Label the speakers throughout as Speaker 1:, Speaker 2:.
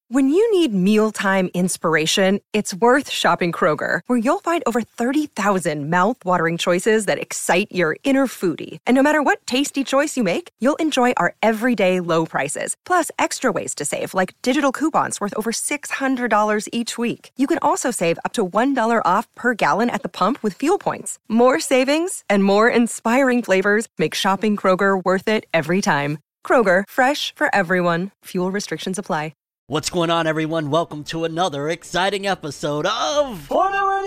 Speaker 1: When you need mealtime inspiration, it's worth shopping Kroger, where you'll find over 30,000 mouth-watering choices that excite your inner foodie. And no matter what tasty choice you make, you'll enjoy our everyday low prices, plus extra ways to save, like digital coupons worth over $600 each week. You can also save up to $1 off per gallon at the pump with fuel points. More savings and more inspiring flavors make shopping Kroger worth it every time. Kroger, fresh for everyone. Fuel restrictions apply.
Speaker 2: What's going on, everyone? Welcome to another exciting episode of Whatever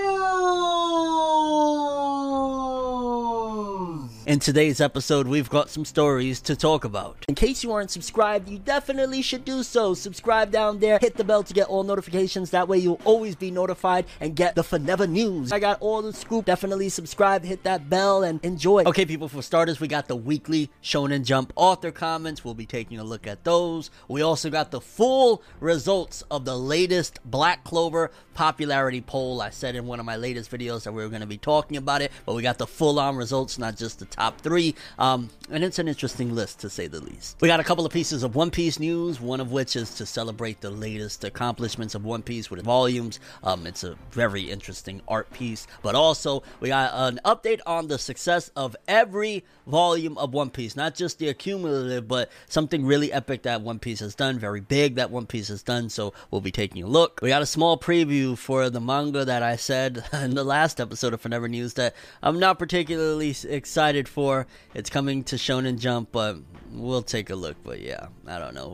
Speaker 2: News! In today's episode, we've got some stories to talk about. In case you aren't subscribed, you definitely should do so. Subscribe down there, hit the bell to get all notifications. That way you'll always be notified and get the Whatever News. I got all the scoop. Definitely subscribe, hit that bell, and enjoy. Okay, people, for starters, we got the weekly Shonen Jump author comments. We'll be taking a look at those. We also got the full results of the latest Black Clover popularity poll. I said in one of my latest videos that we were going to be talking about it, but we got the full-on results, not just the top three, and it's an interesting list, to say the least. We got a couple of pieces of One Piece news, one of which is to celebrate the latest accomplishments of One Piece with volumes. It's a very interesting art piece, but also we got an update on the success of every volume of One Piece, not just the accumulative, but something really epic that One Piece has done, very big that One Piece has done, so we'll be taking a look. We got a small preview for the manga that I said in the last episode of Whatever News that I'm not particularly excited for. It's coming to Shonen Jump, but we'll take a look. But yeah, I don't know.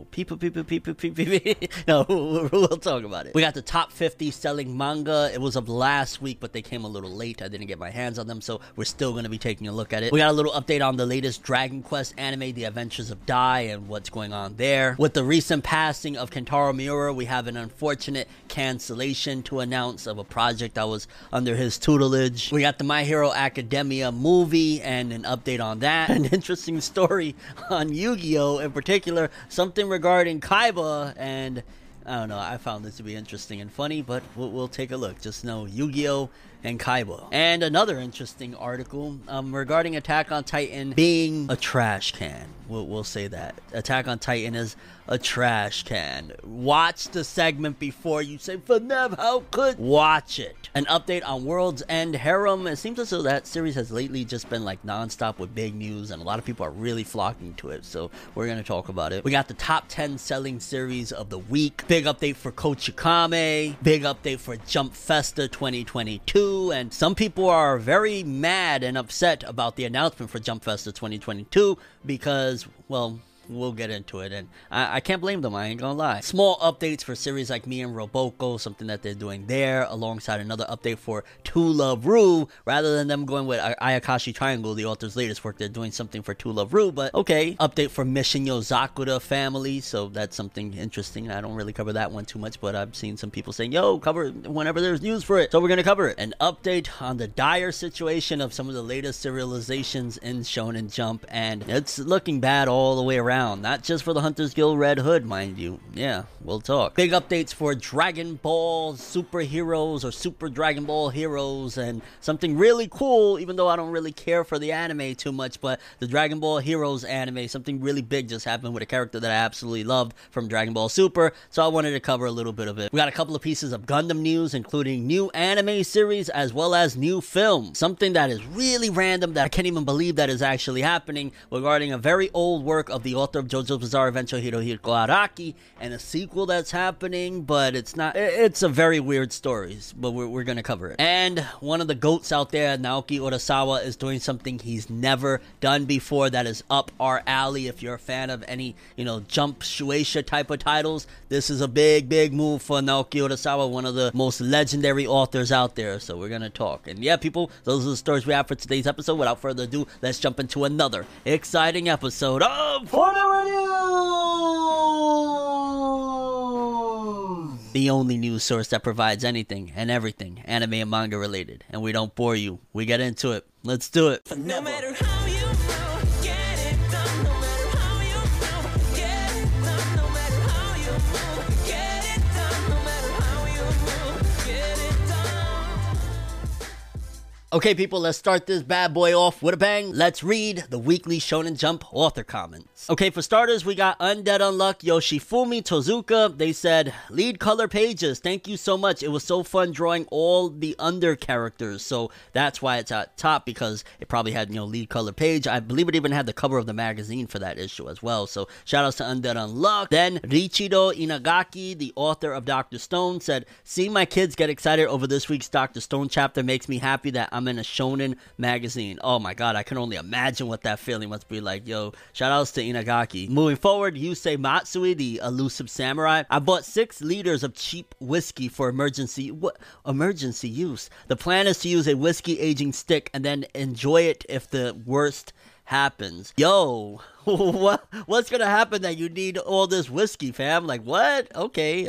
Speaker 2: No, we'll talk about it. We got the top 50 selling manga. It was of last week, but they came a little late. I didn't get my hands on them, so we're still going to be taking a look at it. We got a little update on the latest Dragon Quest anime, The Adventures of Dai, and what's going on there. With the recent passing of Kentaro Miura, we have an unfortunate cancellation to announce of a project that was under his tutelage. We got the My Hero Academia movie and an update on that. An interesting story on Yu-Gi-Oh! In particular, something regarding Kaiba, and I don't know, I found this to be interesting and funny, but we'll take a look. Just know Yu-Gi-Oh! And Kaiba. And another interesting article regarding Attack on Titan being a trash can. We'll say that. Attack on Titan is a trash can. Watch the segment before you say, Fanev, how could? Watch it. An update on World's End Harem. It seems as though that series has lately just been like non-stop with big news, and a lot of people are really flocking to it, so we're going to talk about it. We got the top 10 selling series of the week. Big update for Kochikame. Big update for Jump Festa 2022, and some people are very mad and upset about the announcement for Jump Festa 2022 because, well, we'll get into it, and I can't blame them, I ain't gonna lie. Small updates for series like Me and Roboko, something that they're doing there, alongside another update for To Love Ru. Rather than them going with Ayakashi Triangle, the author's latest work, they're doing something for To Love Ru, but okay. Update for Mission Yozakura Family, so that's something interesting. I don't really cover that one too much, but I've seen some people saying, yo, cover it whenever there's news for it, so we're gonna cover it. An update on the dire situation of some of the latest serializations in Shonen Jump, and it's looking bad all the way around. Not just for the Hunters Guild Red Hood, mind you. Yeah, we'll talk. Big updates for Dragon Ball Super Heroes or Super Dragon Ball Heroes, and something really cool, even though I don't really care for the anime too much, but the Dragon Ball Heroes anime, something really big just happened with a character that I absolutely loved from Dragon Ball Super, so I wanted to cover a little bit of it. We got a couple of pieces of Gundam news, including new anime series as well as new films. Something that is really random that I can't even believe that is actually happening regarding a very old work of the author of JoJo's Bizarre Adventure, Hirohiko Araki, and a sequel that's happening, but it's a very weird story, but we're gonna cover it. And one of the GOATs out there, Naoki Urasawa, is doing something he's never done before that is up our alley. If you're a fan of any, Jump Shueisha type of titles, this is a big move for Naoki Urasawa, one of the most legendary authors out there, so we're gonna talk. And yeah, people, those are the stories we have for today's episode. Without further ado, let's jump into another exciting episode of Whatever News! The only news source that provides anything and everything anime and manga related. And we don't bore you. We get into it. Let's do it.
Speaker 3: No matter how you move, get it done. No matter how you move, get it done. No matter how you move, get it done. No matter how you move, get it done.
Speaker 2: Okay, people, let's start this bad boy off with a bang. Let's read the weekly Shonen Jump author comments. Okay, for starters, we got Undead Unluck Yoshifumi Tozuka. They said, lead color pages. Thank you so much. It was so fun drawing all the under characters. So that's why it's at top, because it probably had, lead color page. I believe it even had the cover of the magazine for that issue as well. So shout outs to Undead Unluck. Then Richido Inagaki, the author of Dr. Stone, said, seeing my kids get excited over this week's Dr. Stone chapter makes me happy that I'm in a shonen magazine. Oh my god, I can only imagine what that feeling must be like. Yo, shout outs to Inagaki. Moving forward, Yusei Matsui, the elusive samurai. I bought 6 liters of cheap whiskey for emergency use. The plan is to use a whiskey aging stick and then enjoy it if the worst happens. Yo, what's gonna happen that you need all this whiskey, fam? Like, what? Okay,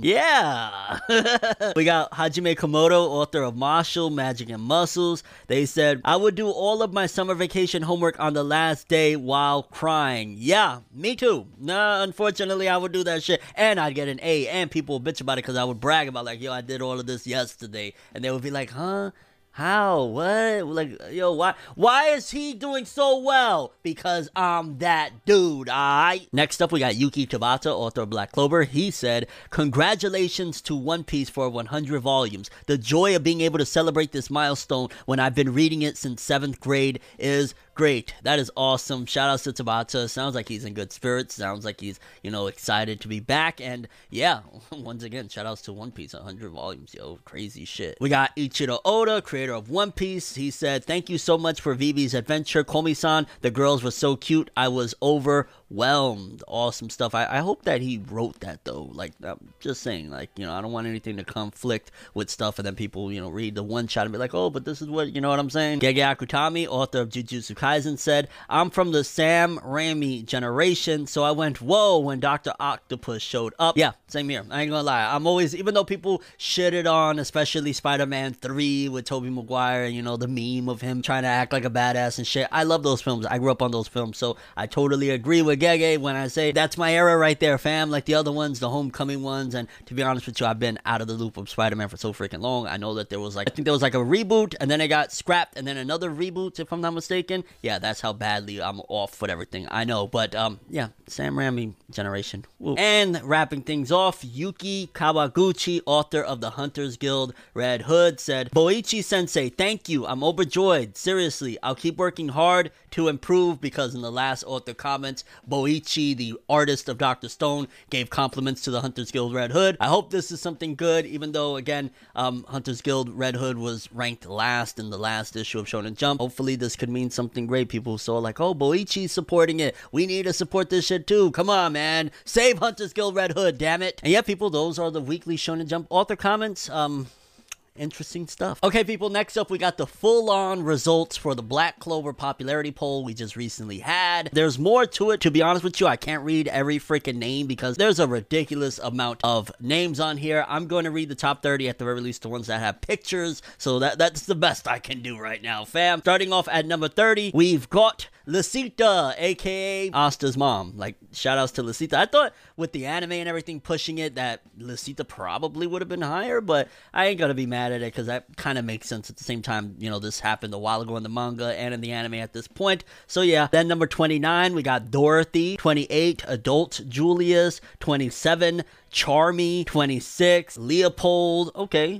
Speaker 2: yeah. We got Hajime Komodo, author of Marshall, Magic and Muscles. They said, I would do all of my summer vacation homework on the last day while crying. Yeah, me too. Nah, unfortunately, I would do that shit, and I'd get an A, and people would bitch about it because I would brag about, like, yo, I did all of this yesterday, and they would be like, huh? How? What? Like, yo, why is he doing so well? Because I'm that dude, alright? Next up, we got Yuki Tabata, author of Black Clover. He said, congratulations to One Piece for 100 volumes. The joy of being able to celebrate this milestone when I've been reading it since 7th grade is great. That is awesome. Shout out to Tabata. Sounds like he's in good spirits. Sounds like he's, excited to be back. And yeah, once again, shout outs to One Piece. 100 volumes, yo. Crazy shit. We got Ichiro Oda, creator of One Piece. He said, thank you so much for Vivi's adventure, Komi-san. The girls were so cute. I was overwhelmed. Awesome stuff. I hope that he wrote that, though. Like, I'm just saying, like, I don't want anything to conflict with stuff and then people, read the one shot and be like, oh, but this is what, what I'm saying? Gege Akutami, author of Jujutsu Kaisen, said, I'm from the Sam Raimi generation, so I went, whoa, when Dr. Octopus showed up. Yeah, same here. I ain't gonna lie. I'm always, even though people shitted on, especially Spider-Man 3 with Tobey Maguire, the meme of him trying to act like a badass and shit. I love those films. I grew up on those films, so I totally agree with Gege when I say that's my era right there, fam. Like the other ones, the Homecoming ones, and to be honest with you, I've been out of the loop of Spider-Man for so freaking long. I know that there was I think there was a reboot, and then it got scrapped, and then another reboot, if I'm not mistaken. Yeah, that's how badly I'm off with everything. I know, but yeah, Sam Raimi generation. Woo. And wrapping things off, Yuki Kawaguchi, author of the Hunters Guild Red Hood, said, Boichi Sensei, thank you. I'm overjoyed. Seriously, I'll keep working hard to improve, because in the last author comments, Boichi, the artist of Dr. Stone, gave compliments to the Hunters Guild Red Hood. I hope this is something good, even though, again, Hunters Guild Red Hood was ranked last in the last issue of Shonen Jump. Hopefully this could mean something great. People saw like, oh, Boichi's supporting it. We need to support this shit too. Come on, man. Save Hunters Guild Red Hood, damn it. And yeah, people, those are the weekly Shonen Jump author comments. Interesting stuff. Okay, people, next up, we got the full-on results for the Black Clover popularity poll we just recently had. There's more to it. To be honest with you, I can't read every freaking name because there's a ridiculous amount of names on here. I'm going to read the top 30, at the very least the ones that have pictures, so that's the best I can do right now, fam. Starting off at number 30, we've got Lucita, aka Asta's mom. Like, shout outs to Lucita. I thought with the anime and everything pushing it that Lucita probably would have been higher, but I ain't gonna be mad at it because that kind of makes sense at the same time. This happened a while ago in the manga and in the anime at this point. So yeah, then number 29, we got Dorothy. 28, Adult Julius. 27, Charmy. 26, Leopold. Okay.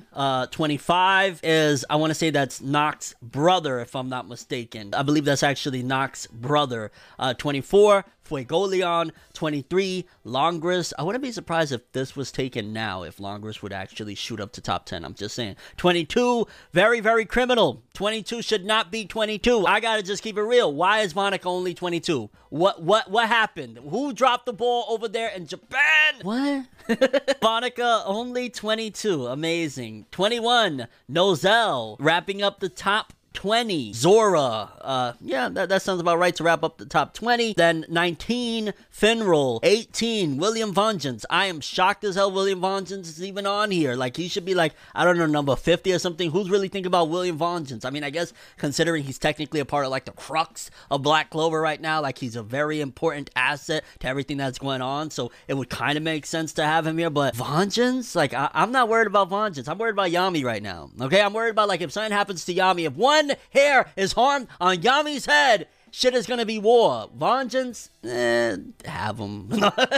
Speaker 2: 25 is, I want to say that's Nox's brother, if I'm not mistaken. I believe that's actually Nox's brother. 24, Fuegoleon. 23, Longris. I wouldn't be surprised if this was taken now, if Longris would actually shoot up to top 10. I'm just saying. 22, Very, Very Criminal. 22 should not be 22. I gotta just keep it real. Why is Monica only 22? What happened? Who dropped the ball over there in Japan? What? Monica only 22. Amazing. 21, Nozel. Wrapping up the top 20, Zora. Yeah, that sounds about right to wrap up the top 20. Then 19, Finral. 18, William Vengeance. I am shocked as hell William Vengeance is even on here. Like, he should be like, I don't know, number 50 or something. Who's really thinking about William Vengeance? I mean, I guess considering he's technically a part of like the crux of Black Clover right now, like he's a very important asset to everything that's going on. So it would kind of make sense to have him here. But Vengeance? Like, I'm not worried about Vengeance. I'm worried about Yami right now. Okay, I'm worried about like if something happens to Yami. If one one hair is harmed on Yami's head, shit is gonna be war. Vengeance? Have them.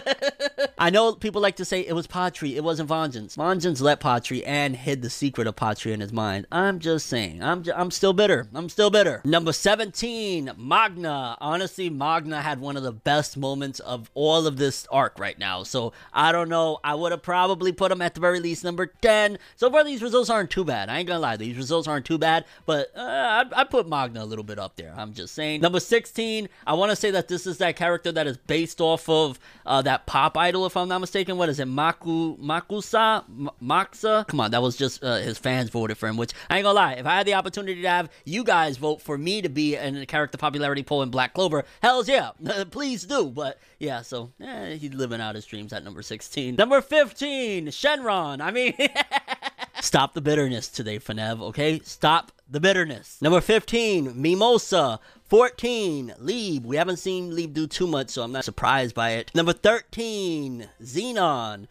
Speaker 2: I know people like to say it was Patri, it wasn't Vengeance. Vengeance let Patri and hid the secret of Patri in his mind. I'm just saying. I'm still bitter. I'm still bitter. Number 17, Magna. Honestly, Magna had one of the best moments of all of this arc right now. So, I don't know. I would have probably put him at the very least number 10. So far, these results aren't too bad. I ain't gonna lie. These results aren't too bad. But I'd put Magna a little bit up there. I'm just saying. Number 16, I want to say that this is that character that is based off of that pop idol, if I'm not mistaken. What is it? Makusa? Come on, that was just his fans voted for him, which I ain't gonna lie. If I had the opportunity to have you guys vote for me to be in a character popularity poll in Black Clover, hells yeah, please do. But yeah, so he's living out his dreams at number 16. Number 15, Shenron. I mean, stop the bitterness today, Fenev, okay? Stop the bitterness. Number 15, Mimosa. 14, Leeb. We haven't seen Leeb do too much, so I'm not surprised by it. Number 13, Xenon.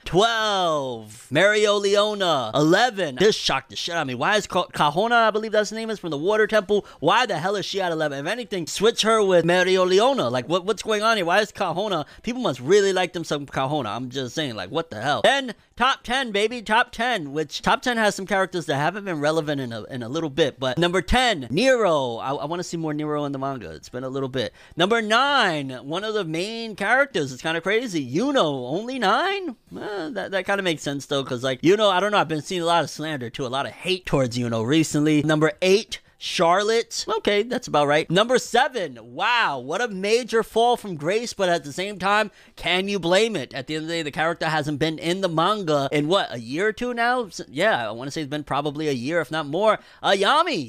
Speaker 2: 12, Mario Leona. 11, this shocked the shit out of me. Why is Kahona, I believe that's the name, is from the Water Temple. Why the hell is she at 11? If anything, switch her with Mario Leona. Like, what's going on here? Why is Kahona? People must really like them some Kahona. I'm just saying, like, what the hell? Then, top 10, baby. Top 10, which top 10 has some characters that haven't been relevant in a little bit. But number 10, Nero. I want to see more Nero in the manga. It's been a little bit. Number 9, one of the main characters. It's kind of crazy. Yuno, only 9? That kind of makes sense, though, because, like, Yuno, I don't know. I've been seeing a lot of slander, too. A lot of hate towards Yuno recently. Number 8, Charlotte. Okay, that's about right. Number 7. Wow, what a major fall from grace, but at the same time, can you blame it? At the end of the day, the character hasn't been in the manga in what, a year or two now? Yeah, I want to say it's been probably a year, if not more. Yami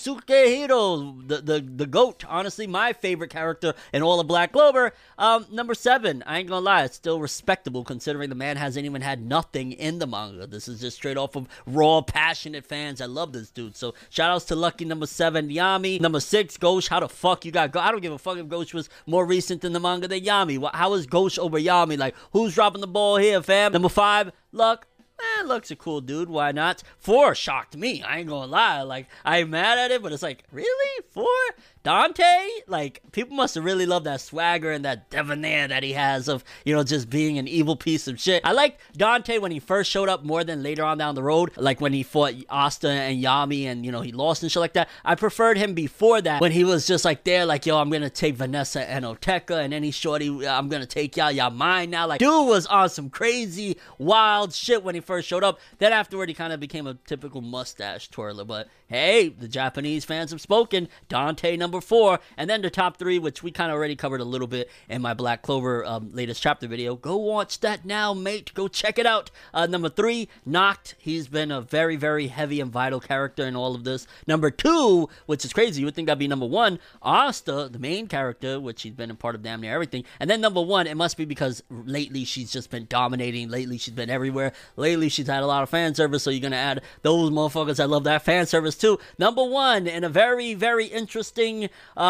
Speaker 2: Sukehiro, the GOAT. Honestly, my favorite character in all of Black Clover. Number 7. I ain't gonna lie, it's still respectable considering the man hasn't even had nothing in the manga. This is just straight off of raw, passionate fans. I love this dude. So shout outs to Lucky. Number 7, Yami. Number 6, Ghosh. How the fuck you got I don't give a fuck if Ghosh was more recent in the manga than Yami. How is Ghosh over Yami? Like, who's dropping the ball here, fam? Number 5, Luck. Luck's a cool dude. Why not? 4 shocked me. I ain't gonna lie. Like, I'm mad at it, but it's like, really? 4? Dante? Like, people must have really loved that swagger and that debonair that he has of, you know, just being an evil piece of shit. I liked Dante when he first showed up more than later on down the road. Like, when he fought Asta and Yami and, you know, he lost and shit like that. I preferred him before that when he was just like there, like, yo, I'm gonna take Vanessa and Oteka, and then he shorty, I'm gonna take y'all mine now. Like, dude was on some crazy, wild shit when he first showed up. Then afterward, he kind of became a typical mustache twirler. But hey, the Japanese fans have spoken. Dante number 4, and then the top 3, which we kind of already covered a little bit in my Black Clover latest chapter video. Go watch that now, mate. Go check it out. Number 3, Noct. He's been a very, very heavy and vital character in all of this. Number 2, which is crazy. You would think that'd be number 1, Asta, the main character, which she's been a part of damn near everything. And then number 1, it must be because lately she's just been dominating. Lately she's been everywhere. Lately she's had a lot of fan service, so you're gonna add those motherfuckers that love that fan service too. Number 1, in a very, very interesting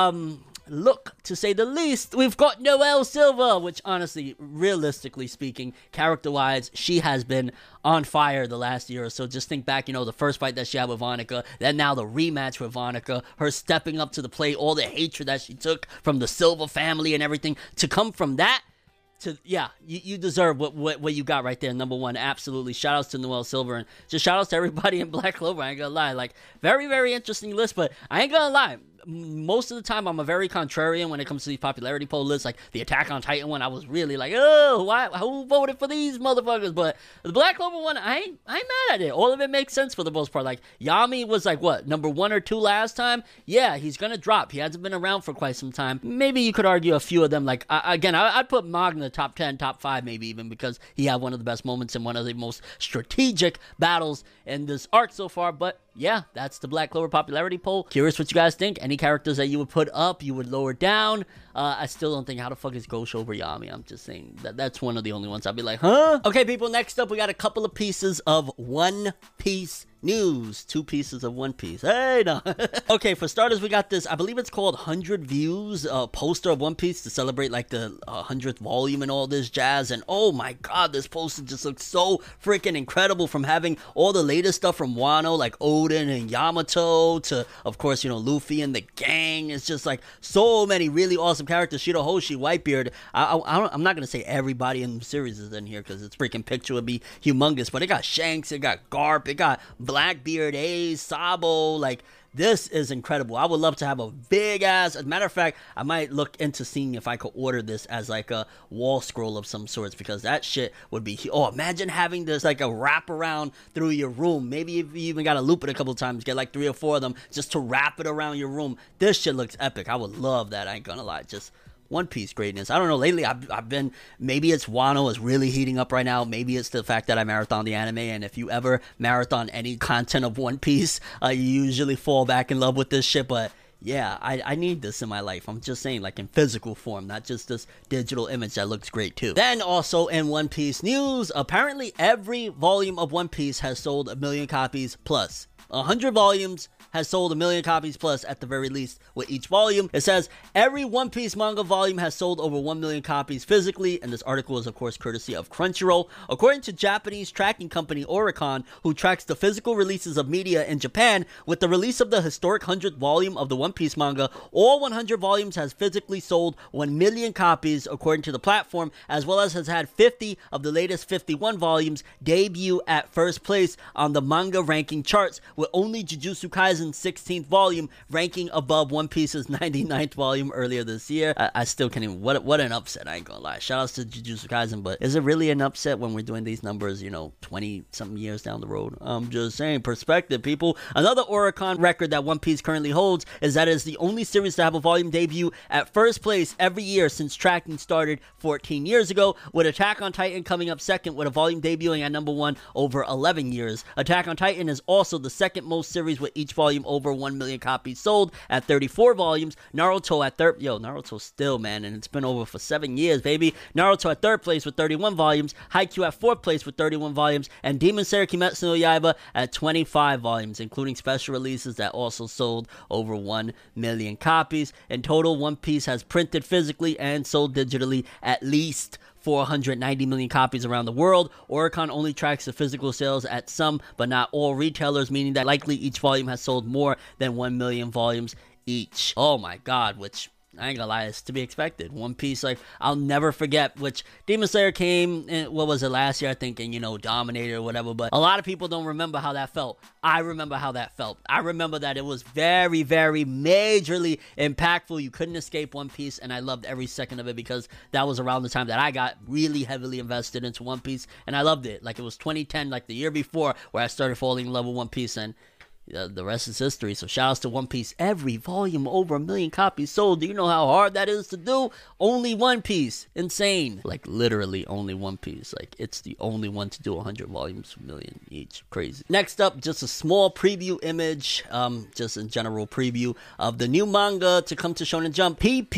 Speaker 2: look, to say the least, we've got Noelle Silva, which honestly, realistically speaking, character-wise, she has been on fire the last year or so. Just think back, you know, the first fight that she had with Vonica, then now the rematch with Vonica, her stepping up to the plate, all the hatred that she took from the Silva family and everything, to come from that to, yeah, you deserve what you got right there. Number 1, absolutely. Shout outs to Noelle Silva, and just shout outs to everybody in Black Clover. I ain't gonna lie, like, very, very interesting list, but I ain't gonna lie, most of the time I'm a very contrarian when it comes to these popularity poll lists. Like the Attack on Titan one, I was really like, oh, why? Who voted for these motherfuckers? But the Black Clover one, I'm mad at it. All of it makes sense for the most part. Like Yami was like what, number 1 or 2 last time? Yeah, he's gonna drop. He hasn't been around for quite some time. Maybe you could argue a few of them. Like again, I'd put Magna top 10, top 5 maybe even, because he had one of the best moments in one of the most strategic battles in this arc so far. But yeah, that's the Black Clover popularity poll. Curious what you guys think. Any characters that you would put up, you would lower down? I still don't think, how the fuck is Ghosh over Yami? I'm just saying that's one of the only ones I'd be like, huh? Okay, people, next up we got a couple of pieces of One Piece news, 2 pieces of One Piece. Hey, no. Okay, for starters, we got this, I believe it's called 100 Views, poster of One Piece to celebrate like the 100th volume and all this jazz. And oh my god, this poster just looks so freaking incredible, from having all the latest stuff from Wano, like Oden and Yamato, to, of course, you know, Luffy and the gang. It's just like so many really awesome characters. Shirahoshi, Whitebeard. I'm not going to say everybody in the series is in here because its freaking picture would be humongous, but it got Shanks, it got Garp, it got Blackbeard, Ace, Sabo. Like, this is incredible. I would love to have a big ass. As a matter of fact, I might look into seeing if I could order this as like a wall scroll of some sorts, because that shit would be. Oh, imagine having this like a wrap around through your room. Maybe if you even got to loop it a couple times, get like 3 or 4 of them just to wrap it around your room. This shit looks epic. I would love that. I ain't gonna lie. Just One Piece greatness. I don't know, lately I've been, maybe it's Wano is really heating up right now, maybe it's the fact that I marathon the anime, and if you ever marathon any content of One Piece, you usually fall back in love with this shit. But yeah, I need this in my life. I'm just saying, like in physical form, not just this digital image that looks great too. Then also in One Piece news, apparently every volume of One Piece has sold 1 million copies plus. 100 volumes has sold 1 million copies plus at the very least with each volume. It says every One Piece manga volume has sold over 1 million copies physically, and this article is of course courtesy of Crunchyroll. According to Japanese tracking company Oricon, who tracks the physical releases of media in Japan, with the release of the historic 100th volume of the One Piece manga, all 100 volumes has physically sold 1 million copies according to the platform, as well as has had 50 of the latest 51 volumes debut at first place on the manga ranking charts, with only Jujutsu Kaisen's 16th volume ranking above One Piece's 99th volume earlier this year. I still can't even, what an upset, I ain't gonna lie. Shout outs to Jujutsu Kaisen, but is it really an upset when we're doing these numbers, you know, 20 something years down the road? I'm just saying, perspective, people. Another Oricon record that One Piece currently holds is that it is the only series to have a volume debut at first place every year since tracking started 14 years ago, with Attack on Titan coming up second with a volume debuting at number 1 over 11 years. Attack on Titan is also the second most series with each volume over 1 million copies sold at 34 volumes. Naruto at third, Naruto still, man, and it's been over for 7 years, baby. Naruto at third place with 31 volumes, Haikyuu at fourth place with 31 volumes, and Demon Slayer Kimetsu no Yaiba at 25 volumes, including special releases that also sold over 1 million copies. In total, One Piece has printed physically and sold digitally at least 490 million copies around the world. Oricon only tracks the physical sales at some, but not all retailers, meaning that likely each volume has sold more than 1 million volumes each. Oh my god, which I ain't gonna lie, it's to be expected. One Piece, like, I'll never forget, which Demon Slayer came in, what was it, last year, I think, and, you know, dominated or whatever, but a lot of people don't remember how that felt. I remember how that felt. I remember that it was very, very majorly impactful. You couldn't escape One Piece, and I loved every second of it, because that was around the time that I got really heavily invested into One Piece, and I loved it. Like, it was 2010, like the year before, where I started falling in love with One Piece, and the rest is history. So shout outs to One Piece. Every volume over 1 million copies sold. Do you know how hard that is to do? Only One Piece. Insane. Like, literally only One Piece. Like, it's the only one to do 100 volumes, 1 million each. Crazy. Next up, just a small preview image, just in general preview of the new manga to come to Shonen Jump,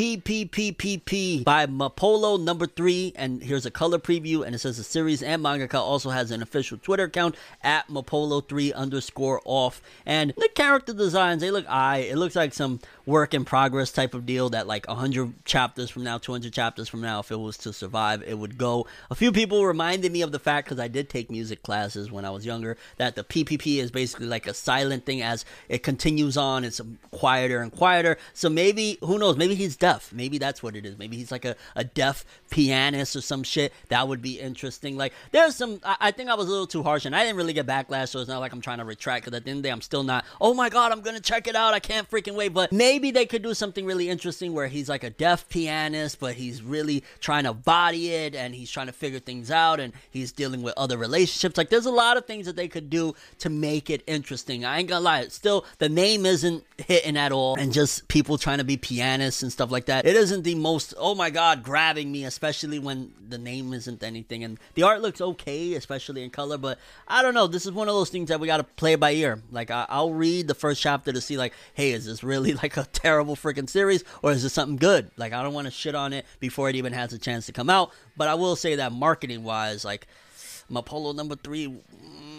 Speaker 2: PPPPPP by Mapolo number 3. And here's a color preview, and it says the series and mangaka also has an official Twitter account at Mapolo3_off. And the character designs, they look it looks like some work in progress type of deal that, like, 100 chapters from now, 200 chapters from now, if it was to survive, it would go. A few people reminded me of the fact, because I did take music classes when I was younger, that the PPP is basically like a silent thing. As it continues on, it's quieter and quieter. So maybe, who knows, maybe he's deaf. Maybe that's what it is. Maybe he's like a deaf pianist or some shit. That would be interesting. Like, there's some, I think I was a little too harsh, and I didn't really get backlash, so it's not like I'm trying to retract, because at the end of the day, I'm still not, oh my god, I'm gonna check it out, I can't freaking wait. But maybe they could do something really interesting where he's like a deaf pianist, but he's really trying to body it, and he's trying to figure things out, and he's dealing with other relationships. Like, there's a lot of things that they could do to make it interesting. I ain't gonna lie, still, the name isn't hitting at all, and just people trying to be pianists and stuff like that, it isn't the most, oh my god, grabbing me, especially when the name isn't anything. And the art looks okay, especially in color, but I don't know, this is one of those things that we gotta play by ear. Like, I'll read the first chapter to see, like, hey, is this really like a terrible freaking series, or is this something good? Like, I don't want to shit on it before it even has a chance to come out, but I will say that marketing wise, like, Mapolo number 3,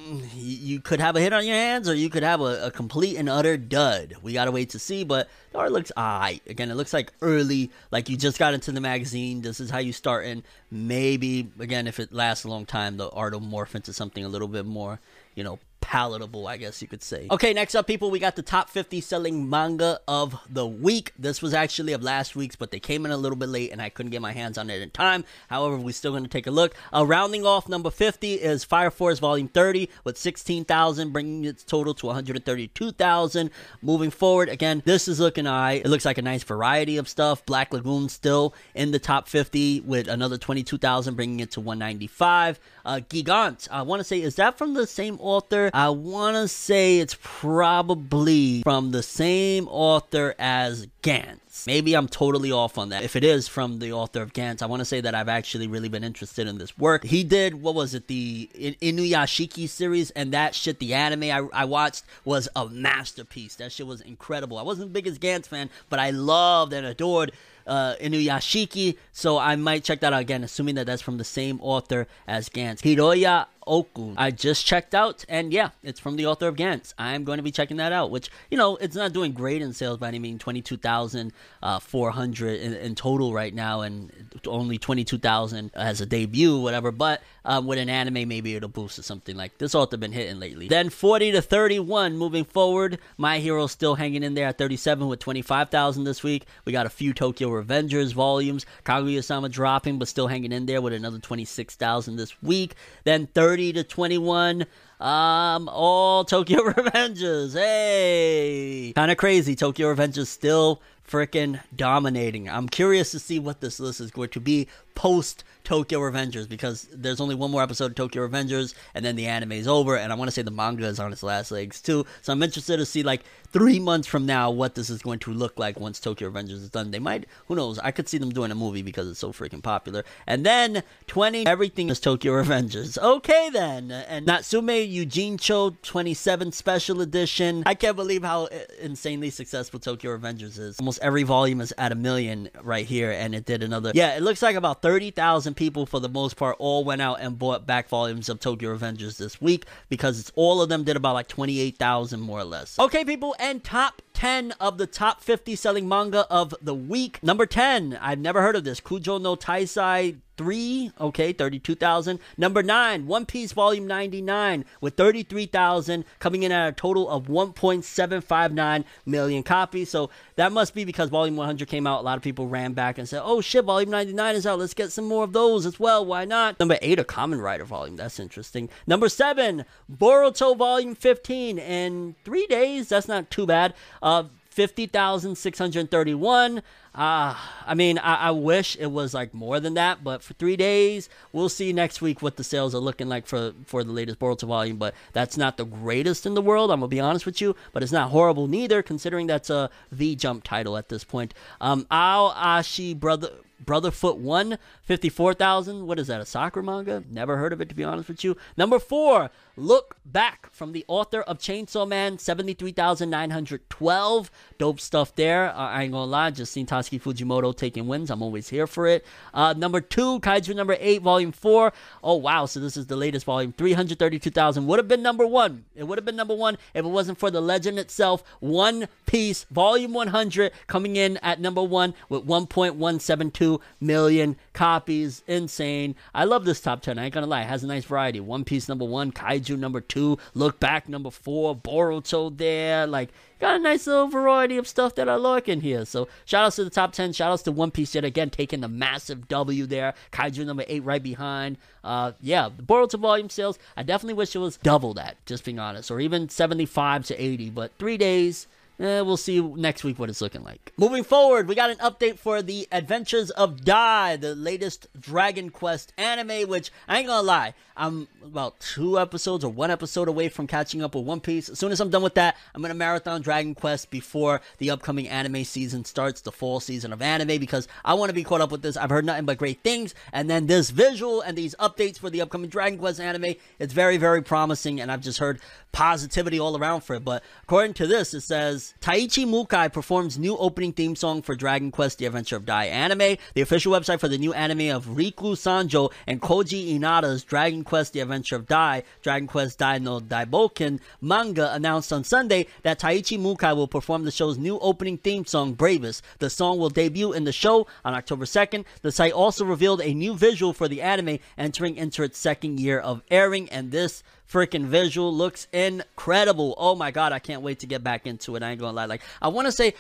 Speaker 2: you could have a hit on your hands, or you could have a complete and utter dud. We gotta wait to see, but the art looks alright. Again, it looks like early, like you just got into the magazine. This is how you start, and maybe, again, if it lasts a long time, the art will morph into something a little bit more, palatable, I guess you could say. Okay, next up, people, we got the top 50 selling manga of the week. This was actually of last week's, but they came in a little bit late, and I couldn't get my hands on it in time. However, we're still going to take a look. Rounding off number 50 is Fire Force Volume 30 with 16,000, bringing its total to 132,000. Moving forward, again, this is looking alright. It looks like a nice variety of stuff. Black Lagoon still in the top 50 with another 22,000, bringing it to 195. Gigant, I want to say, is that from the same author? I want to say it's probably from the same author as Gantz. Maybe I'm totally off on that. If it is from the author of Gantz, I want to say that I've actually really been interested in this work. He did, what was it, the Inuyashiki series, and that shit, the anime I watched, was a masterpiece. That shit was incredible. I wasn't the biggest Gantz fan, but I loved and adored Inuyashiki, so I might check that out again, assuming that that's from the same author as Gantz. Hiroya Oku, I just checked out, and yeah, it's from the author of Gantz. I'm going to be checking that out, which, it's not doing great in sales by any means. 22,400 in total right now, and only 22,000 as a debut, whatever, but with an anime, maybe it'll boost or something. Like, this author been hitting lately. Then 40 to 31, moving forward, My Hero still hanging in there at 37 with 25,000 this week. We got a few Tokyo Revengers volumes. Kaguya-sama dropping, but still hanging in there with another 26,000 this week. Then 30 to 21, all Tokyo Revengers. Hey, kind of crazy. Tokyo Revengers still freaking dominating. I'm curious to see what this list is going to be post Tokyo Revengers, because there's only one more episode of Tokyo Revengers, and then the anime is over, and I want to say the manga is on its last legs too. So I'm interested to see, like, 3 months from now what this is going to look like once Tokyo Revengers is done. They might, who knows, I could see them doing a movie because it's so freaking popular. And then 20, everything is Tokyo Revengers. Okay then, and Natsume Yujincho 27 Special Edition. I can't believe how insanely successful Tokyo Revengers is. Almost every volume is at 1 million right here, and it did another. Yeah, it looks like about 30,000 people for the most part all went out and bought back volumes of Tokyo Revengers this week, because it's all of them did about like 28,000 more or less. Okay, people, and top 10 of the top 50 selling manga of the week. Number 10, I've never heard of this. Kujo no Taisai 3, okay, 32,000. Number 9, One Piece Volume 99 with 33,000, coming in at a total of 1.759 million copies. So that must be because Volume 100 came out. A lot of people ran back and said, oh shit, Volume 99 is out. Let's get some more of those as well. Why not? Number 8, a Kamen Rider volume. That's interesting. Number 7, Boruto Volume 15 in 3 days. That's not too bad. 50,631. I mean, I wish it was like more than that, but for 3 days, we'll see next week what the sales are looking like for the latest Boruto volume, but that's not the greatest in the world, I'm gonna be honest with you, but it's not horrible neither, considering that's a V-Jump title at this point. Aoashi Brotherfoot 1, 54,000. What is that, a soccer manga? Never heard of it, to be honest with you. Number 4, Look Back, from the author of Chainsaw Man, 73,912. Dope stuff there. I ain't gonna lie, just seen Tatsuki Fujimoto taking wins. I'm always here for it. Number 2, Kaiju number 8, volume 4. Oh wow, so this is the latest volume. 332,000. Would have been number 1. It would have been number 1 if it wasn't for the legend itself. One Piece volume 100 coming in at number 1 with 1.172 million copies. Insane. I love this top 10. I ain't gonna lie, it has a nice variety. One Piece number 1, Kaiju number 2, Look Back number 4, Boruto there. Like, got a nice little variety of stuff that I like in here. So shout outs to the top 10. Shout outs to One Piece yet again, taking the massive W there. Kaiju number 8 right behind. Yeah, the Boruto volume sales, I definitely wish it was double that, just being honest, or even 75 to 80, but 3 days. We'll see next week what it's looking like. Moving forward, we got an update for the Adventures of Dai, the latest Dragon Quest anime, which I ain't gonna lie, I'm about 2 episodes or 1 episode away from catching up with One Piece. As soon as I'm done with that, I'm gonna marathon Dragon Quest before the upcoming anime season starts, the fall season of anime, because I want to be caught up with this. I've heard nothing but great things, and then this visual and these updates for the upcoming Dragon Quest anime, it's very, very promising, and I've just heard positivity all around for it. But according to this, it says says, Taichi Mukai performs new opening theme song for Dragon Quest The Adventure of Dai anime. The official website for the new anime of Riku Sanjo and Koji Inada's Dragon Quest The Adventure of Dai, Dragon Quest Dai no Daiboken manga announced on Sunday that Taichi Mukai will perform the show's new opening theme song, Bravest. The song will debut in the show on October 2nd. The site also revealed a new visual for the anime entering into its second year of airing, and this freaking visual looks incredible. Oh my god, I can't wait to get back into it. I ain't gonna lie. Like, I want to say,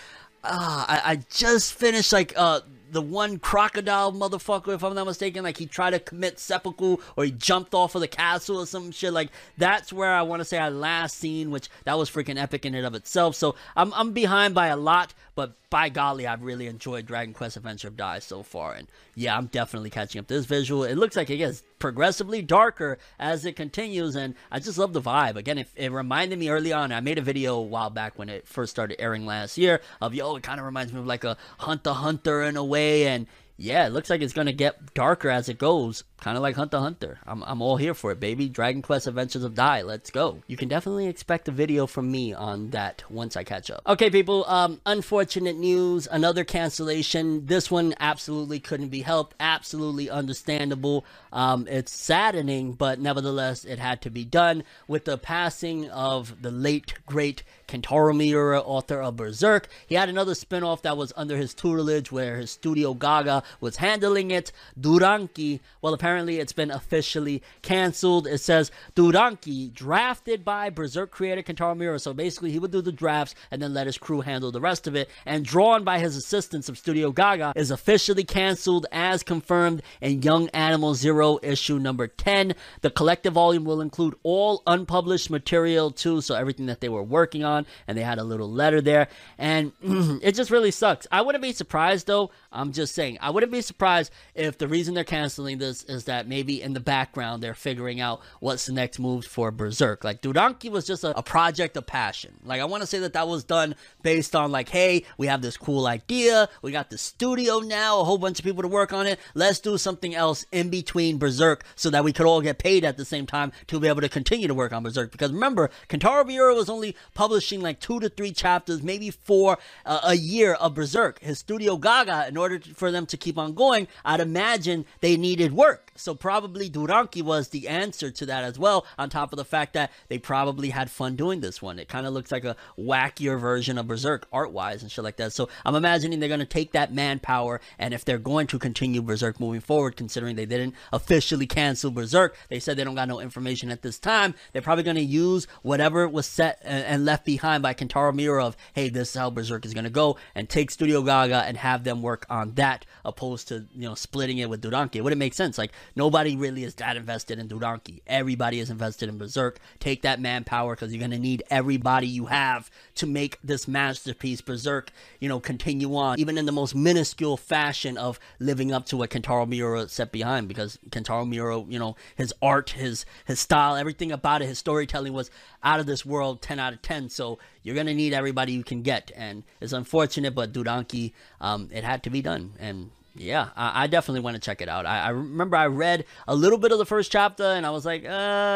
Speaker 2: I just finished the one crocodile motherfucker, if I'm not mistaken. Like, he tried to commit seppuku, or he jumped off of the castle or some shit. Like, that's where I want to say I last seen, which that was freaking epic in and of itself. So I'm behind by a lot, but by golly, I've really enjoyed Dragon Quest Adventure of Dai so far. And yeah, I'm definitely catching up to this visual. It looks like it gets progressively darker as it continues, and I just love the vibe. Again, it reminded me early on, I made a video a while back when it first started airing last year, of, it kind of reminds me of like a Hunter x Hunter in a way, and yeah, it looks like it's going to get darker as it goes, kind of like Hunter x Hunter. I'm all here for it, baby. Dragon Quest Adventures of Dai, let's go. You can definitely expect a video from me on that once I catch up. Okay, people, unfortunate news, another cancellation. This one absolutely couldn't be helped, absolutely understandable. It's saddening, but nevertheless, it had to be done with the passing of the late, great Kentaro Miura, author of Berserk. He had another spin-off that was under his tutelage where his studio Gaga was handling it, Duranki. Well, apparently it's been officially canceled. It says Duranki, drafted by Berserk creator Kentaro Miura. So basically he would do the drafts and then let his crew handle the rest of it, and drawn by his assistants of Studio Gaga, is officially canceled as confirmed in Young Animal Zero issue number 10. The collective volume will include all unpublished material too, so everything that they were working on, and they had a little letter there, and it just really sucks. I wouldn't be surprised though, I'm just saying, I wouldn't be surprised if the reason they're canceling this is that maybe in the background they're figuring out what's the next move for Berserk. Like, Duranki was just a project of passion. Like, I want to say that was done based on like, hey, we have this cool idea, we got the studio now, a whole bunch of people to work on it, let's do something else in between Berserk so that we could all get paid at the same time to be able to continue to work on Berserk. Because remember, Kentaro Miura was only publishing like 2 to 3 chapters, maybe 4 a year of Berserk. His studio Gaga, in order for them to keep on going, I'd imagine they needed work. So probably Duranki was the answer to that as well, on top of the fact that they probably had fun doing this one. It kind of looks like a wackier version of Berserk art-wise and shit like that. So I'm imagining they're going to take that manpower, and if they're going to continue Berserk moving forward, considering they didn't officially cancel Berserk, they said they don't got no information at this time, they're probably going to use whatever was set and left behind by Kentaro Miura of, hey, this is how Berserk is going to go, and take Studio Gaga and have them work on that, opposed to, splitting it with Duranki. It wouldn't make sense. Like, nobody really is that invested in Duranki. Everybody is invested in Berserk. Take that manpower, because you're going to need everybody you have to make this masterpiece Berserk, continue on, even in the most minuscule fashion of living up to what Kentaro Miura set behind. Because Kentaro Miura, his art, his style, everything about it, his storytelling was out of this world, 10 out of 10. So you're going to need everybody you can get, and it's unfortunate, but Duranki, it had to be done. And yeah, I definitely want to check it out. I remember I read a little bit of the first chapter, and I was like,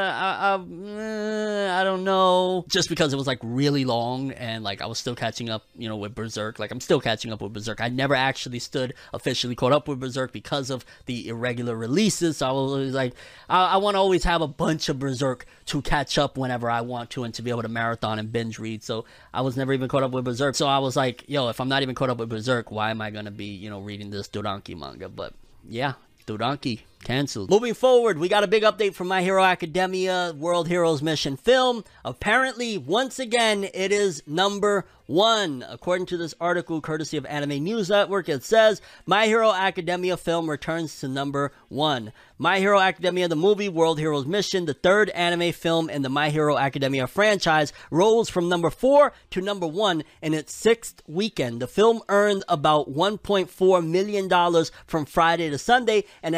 Speaker 2: I don't know. Just because it was like really long, and like I was still catching up, with Berserk. Like, I'm still catching up with Berserk. I never actually officially caught up with Berserk because of the irregular releases. So I was always like, I want to always have a bunch of Berserk to catch up whenever I want to, and to be able to marathon and binge read. So I was never even caught up with Berserk. So I was like, if I'm not even caught up with Berserk, why am I going to be, reading this Duranki manga? But yeah, Duranki canceled. Moving forward, we got a big update from My Hero Academia World Heroes Mission film. Apparently, once again, it is number 1. According to this article, courtesy of Anime News Network, it says, My Hero Academia film returns to number 1. My Hero Academia, the movie World Heroes Mission, the 3rd anime film in the My Hero Academia franchise, rose from number 4 to number 1 in its 6th weekend. The film earned about $1.4 million from Friday to Sunday, and has earned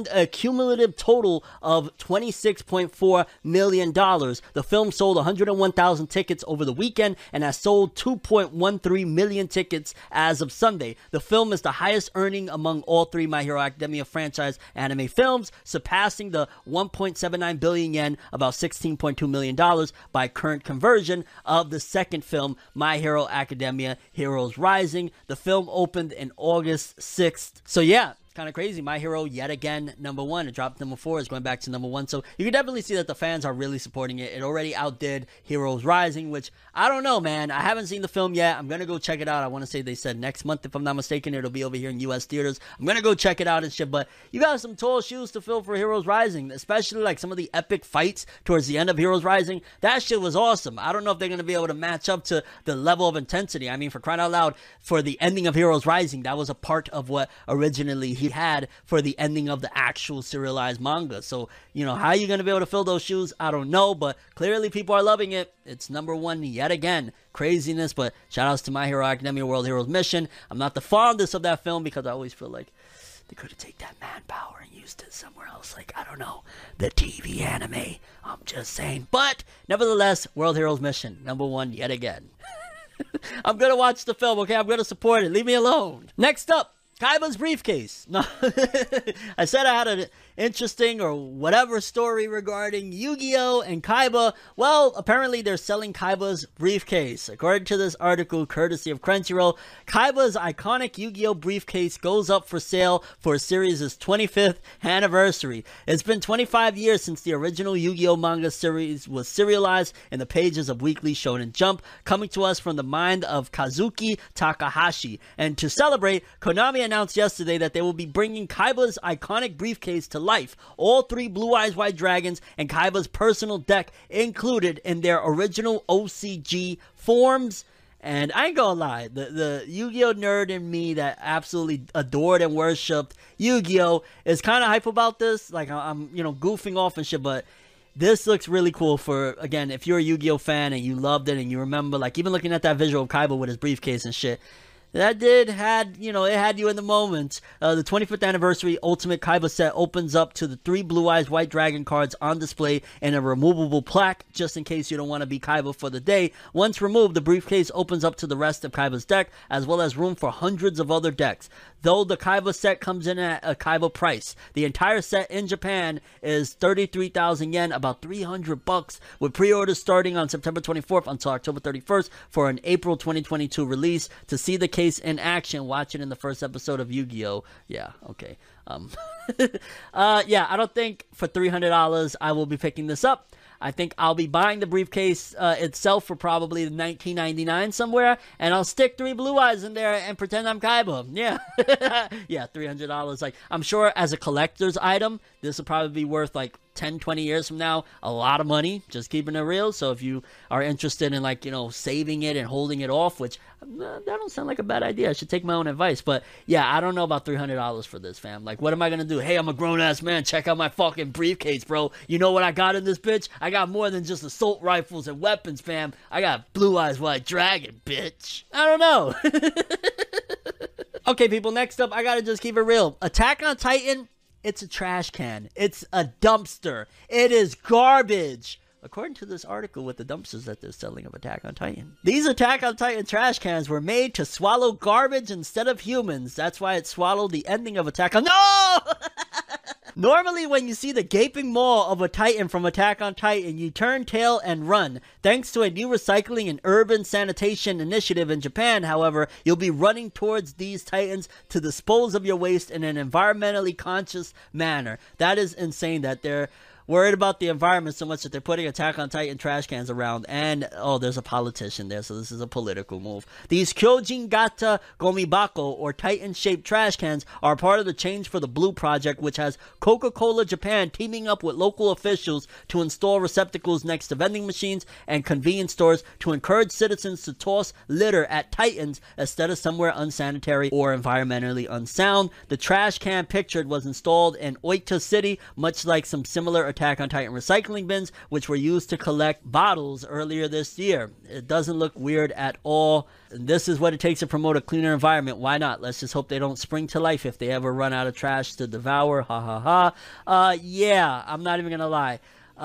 Speaker 2: earned a cumulative total of $26.4 million. The film sold 101,000 tickets over the weekend and has sold 2.13 million tickets as of Sunday. The film is the highest earning among all three My Hero Academia franchise anime films, surpassing the 1.79 billion yen, about $16.2 million, by current conversion of the second film, My Hero Academia Heroes Rising. The film opened in August 6th. So yeah, kind of crazy. My Hero, yet again, number one. It dropped number 4. It's going back to number 1. So you can definitely see that the fans are really supporting it. It already outdid Heroes Rising, which I don't know, man. I haven't seen the film yet. I'm going to go check it out. I want to say they said next month, if I'm not mistaken. It'll be over here in U.S. theaters. I'm going to go check it out and shit. But you got some tall shoes to fill for Heroes Rising, especially like some of the epic fights towards the end of Heroes Rising. That shit was awesome. I don't know if they're going to be able to match up to the level of intensity. I mean, for crying out loud, for the ending of Heroes Rising, that was a part of what originally he had for the ending of the actual serialized manga. So, you know, how are you going to be able to fill those shoes? I don't know, but clearly people are loving it. It's number 1 yet again. Craziness, but shout outs to My Hero Academia World Heroes Mission. I'm not the fondest of that film because I always feel like they could have taken that manpower and used it somewhere else. Like, I don't know, the TV anime. I'm just saying. But, nevertheless, World Heroes Mission, number 1 yet again. I'm going to watch the film, okay? I'm going to support it. Leave me alone. Next up, Kaiba's briefcase. No, I said I had an interesting or whatever story regarding Yu-Gi-Oh! And Kaiba. Well, apparently they're selling Kaiba's briefcase. According to this article, courtesy of Crunchyroll, Kaiba's iconic Yu-Gi-Oh! Briefcase goes up for sale for a series' 25th anniversary. It's been 25 years since the original Yu-Gi-Oh! Manga series was serialized in the pages of Weekly Shonen Jump, coming to us from the mind of Kazuki Takahashi. And to celebrate, Konami announced yesterday that they will be bringing Kaiba's iconic briefcase to life. All 3 Blue Eyes White Dragons and Kaiba's personal deck included in their original OCG forms. And I ain't gonna lie, the Yu-Gi-Oh! Nerd in me that absolutely adored and worshipped Yu-Gi-Oh! Is kind of hype about this. Like, I'm you know, goofing off and shit, but this looks really cool for, again, if you're a Yu-Gi-Oh! Fan and you loved it and you remember, like, even looking at that visual of Kaiba with his briefcase and shit, that had you in the moment. The 25th anniversary Ultimate Kaiba set opens up to the 3 Blue Eyes White Dragon cards on display and a removable plaque, just in case you don't want to be Kaiba for the day. Once removed, the briefcase opens up to the rest of Kaiba's deck, as well as room for hundreds of other decks. Though the Kaiba set comes in at a Kaiba price, the entire set in Japan is 33,000 yen, about $300, with pre-orders starting on September 24th until October 31st for an April 2022 release. To see the case in action, watch it in the first episode of Yu-Gi-Oh! Yeah, okay. Yeah, I don't think for $300 I will be picking this up. I think I'll be buying the briefcase itself for probably $19.99 somewhere, and I'll stick 3 Blue Eyes in there and pretend I'm Kaiba. Yeah. Yeah, $300. Like, I'm sure as a collector's item, this will probably be worth like 10, 20 years from now, a lot of money, just keeping it real. So if you are interested in, like, you know, saving it and holding it off, which that don't sound like a bad idea. I should take my own advice. But yeah, I don't know about $300 for this, fam. Like, what am I going to do? Hey, I'm a grown-ass man. Check out my fucking briefcase, bro. You know what I got in this bitch? I got more than just assault rifles and weapons, fam. I got Blue Eyes White Dragon, bitch. I don't know. Okay, people, next up, I got to just keep it real. Attack on Titan, it's a trash can. It's a dumpster. It is garbage. According to this article with the dumpsters that they're selling of Attack on Titan. These Attack on Titan trash cans were made to swallow garbage instead of humans. That's why it swallowed the ending of Attack on... No! Normally, when you see the gaping maw of a Titan from Attack on Titan, you turn tail and run. Thanks to a new recycling and urban sanitation initiative in Japan, however, you'll be running towards these Titans to dispose of your waste in an environmentally conscious manner. That is insane that they're worried about the environment so much that they're putting Attack on Titan trash cans around. And, oh, there's a politician there, so this is a political move. These Kyojin Gata Gomibako, or Titan-shaped trash cans, are part of the Change for the Blue project, which has Coca-Cola Japan teaming up with local officials to install receptacles next to vending machines and convenience stores to encourage citizens to toss litter at Titans instead of somewhere unsanitary or environmentally unsound. The trash can pictured was installed in Oita City, much like some similar Attack on Titan recycling bins, which were used to collect bottles earlier this year. It doesn't look weird at all. This is what it takes to promote a cleaner environment. Why not? Let's just hope they don't spring to life if they ever run out of trash to devour. Ha ha ha. Yeah, I'm not even gonna lie.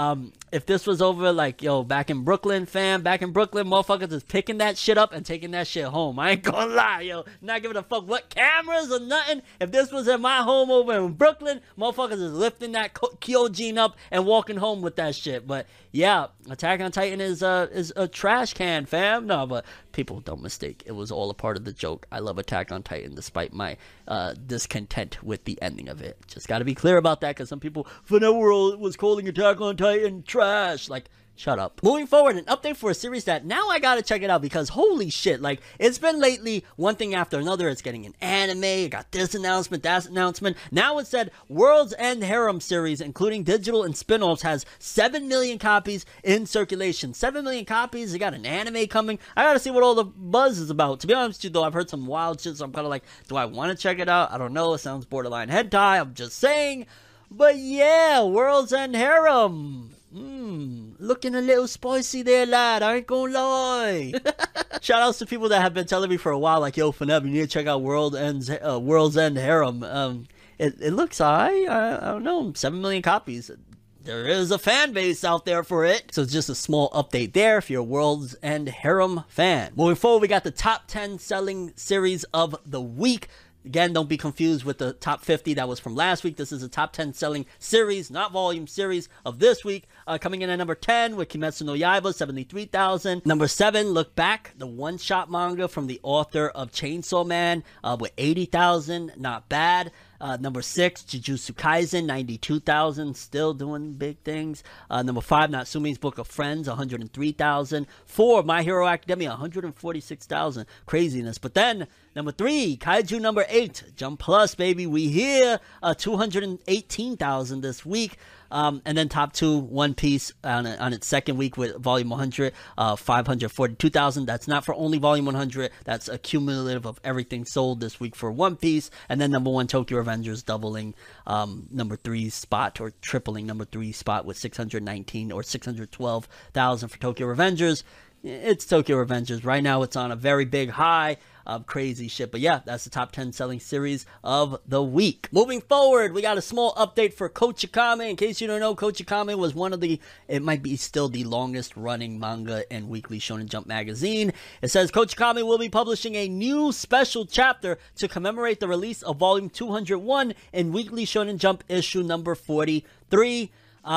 Speaker 2: If this was over, like, yo, back in Brooklyn, motherfuckers is picking that shit up and taking that shit home. I ain't gonna lie, yo. Not giving a fuck what cameras or nothing. If this was at my home over in Brooklyn, motherfuckers is lifting that Kyojin up and walking home with that shit. But yeah, Attack on Titan is a trash can, fam. No, but people don't mistake. It was all a part of the joke. I love Attack on Titan despite my discontent with the ending of it. Just gotta be clear about that, because some people, World was calling Attack on Titan trash. Like, shut up. Moving forward, an update for a series that now I gotta check it out, because holy shit, like, it's been lately one thing after another. It's getting an anime, it got this announcement, that announcement. Now it said World's End Harem series, including digital and spin-offs, has 7 million copies in circulation. 7 million copies, they got an anime coming. I gotta see what all the buzz is about. To be honest with you though, I've heard some wild shit, so I'm kinda like, do I wanna check it out? I don't know, it sounds borderline hentai, I'm just saying. But yeah, World's End Harem. Looking a little spicy there, lad. I ain't gonna lie. Shout outs to people that have been telling me for a while, like, yo, Feneb, you need to check out World's End Harem. It looks alright. I don't know, 7 million copies. There is a fan base out there for it. So it's just a small update there if you're a World's End Harem fan. Moving forward, we got the top 10 selling series of the week. Again, don't be confused with the top 50 that was from last week. This is a top 10 selling series, not volume, series of this week. Coming in at number 10 with Kimetsu no Yaiba, 73,000. Number 7, Look Back, the one-shot manga from the author of Chainsaw Man, with 80,000. Not bad. Number 6, Jujutsu Kaisen, 92,000, still doing big things. Number 5, Natsume's Book of Friends, 103,000. 4, My Hero Academia, 146,000. Craziness. But then, number 3, Kaiju number 8, Jump Plus, baby, we here, 218,000 this week. And then top 2, One Piece on its second week with volume 100, 542,000. That's not for only volume 100. That's a cumulative of everything sold this week for One Piece. And then number 1, Tokyo Revengers, doubling number 3's spot, or tripling number 3's spot with 619 or 612,000 for Tokyo Revengers. It's Tokyo Revengers. Right now it's on a very big high of crazy shit. But yeah, that's the top 10 selling series of the week. Moving forward, we got a small update for Kochikame. In case you don't know, Kochikame was one of the, it might be still the longest running manga in Weekly Shonen Jump magazine. It says Kochikame will be publishing a new special chapter to commemorate the release of volume 201 in Weekly Shonen Jump issue number 43.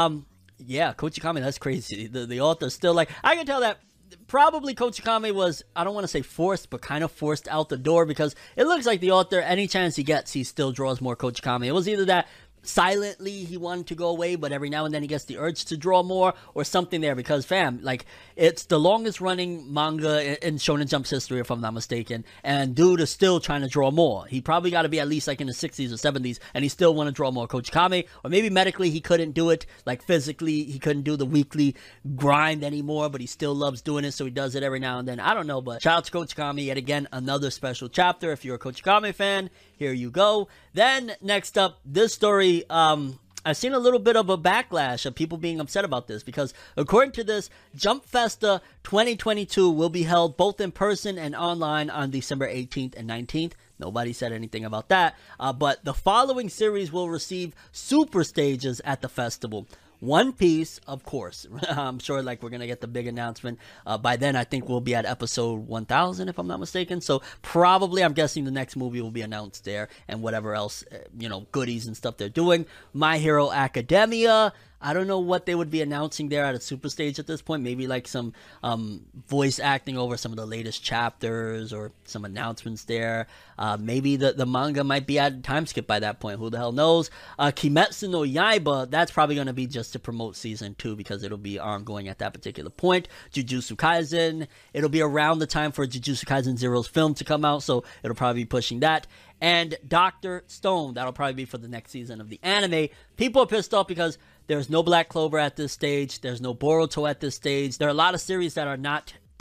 Speaker 2: Yeah, Kochikame, that's crazy. The author's still like, I can tell that probably Kochikame was, I don't want to say forced, but kind of forced out the door, because it looks like the author, any chance he gets, he still draws more Kochikame. It was either that silently he wanted to go away, but every now and then he gets the urge to draw more, or something there, because fam, like, it's the longest running manga in Shonen Jump's history, if I'm not mistaken, and dude is still trying to draw more. He probably got to be at least like in the 60s or 70s, and he still want to draw more Kochikame, or maybe medically he couldn't do it, like physically he couldn't do the weekly grind anymore, but he still loves doing it, so he does it every now and then. I don't know, but shout out to Kochikame, yet again, another special chapter. If you're a Kochikame fan, here you go. Then, next up, this story, I've seen a little bit of a backlash of people being upset about this, because according to this, Jump Festa 2022 will be held both in person and online on December 18th and 19th. Nobody said anything about that, but the following series will receive super stages at the festival. One Piece, of course. I'm sure, like, we're going to get the big announcement. By then, I think we'll be at episode 1000, if I'm not mistaken. So, probably, I'm guessing the next movie will be announced there, and whatever else, goodies and stuff they're doing. My Hero Academia. I don't know what they would be announcing there at a super stage at this point. Maybe like some voice acting over some of the latest chapters, or some announcements there. Maybe the manga might be at time skip by that point. Who the hell knows? Kimetsu no Yaiba, that's probably going to be just to promote season 2, because it'll be ongoing at that particular point. Jujutsu Kaisen, it'll be around the time for Jujutsu Kaisen Zero's film to come out, so it'll probably be pushing that. And Dr. Stone, that'll probably be for the next season of the anime. People are pissed off because there's no Black Clover at this stage. There's no Boruto at this stage. There are a lot of series that are not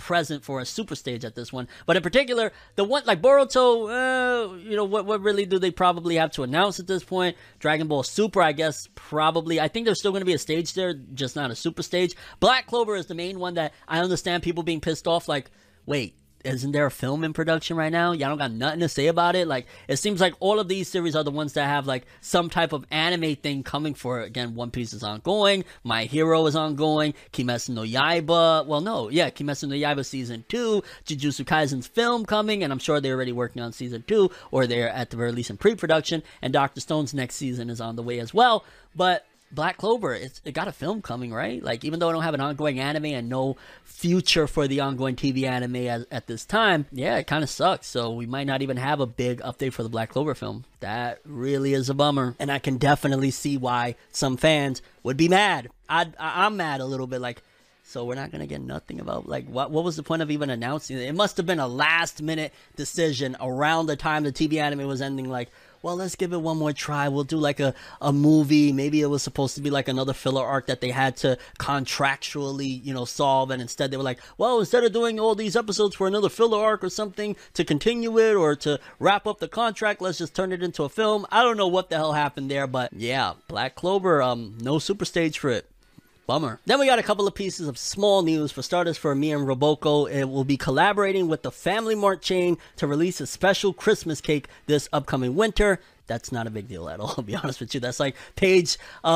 Speaker 2: present for a super stage at this one. But in particular, the one like Boruto, what really do they probably have to announce at this point? Dragon Ball Super, I guess, probably. I think there's still going to be a stage there, just not a super stage. Black Clover is the main one that I understand people being pissed off, like, wait, isn't there a film in production right now? Y'all don't got nothing to say about it? Like, it seems like all of these series are the ones that have, like, some type of anime thing coming for it. Again, One Piece is ongoing. My Hero is ongoing. Kimetsu no Yaiba. Well, no. Yeah, Kimetsu no Yaiba Season 2. Jujutsu Kaisen's film coming, and I'm sure they're already working on Season 2, or they're at the very least in pre-production. And Dr. Stone's next season is on the way as well. But Black Clover, it got a film coming, right? Like, even though I don't have an ongoing anime and no future for the ongoing TV anime at this time, yeah, it kind of sucks. So we might not even have a big update for the Black Clover film. That really is a bummer. And I can definitely see why some fans would be mad. I'm mad a little bit, like, so we're not going to get nothing about, like, what was the point of even announcing it? It must have been a last-minute decision around the time the TV anime was ending, like, well, let's give it one more try. We'll do like a movie. Maybe it was supposed to be like another filler arc that they had to contractually, solve. And instead they were like, well, instead of doing all these episodes for another filler arc or something to continue it or to wrap up the contract, let's just turn it into a film. I don't know what the hell happened there, but yeah, Black Clover, no super stage for it. Bummer. Then we got a couple of pieces of small news. For starters, for me and Roboco, it will be collaborating with the Family Mart chain to release a special Christmas cake this upcoming winter. That's not a big deal at all, I'll be honest with you. That's like page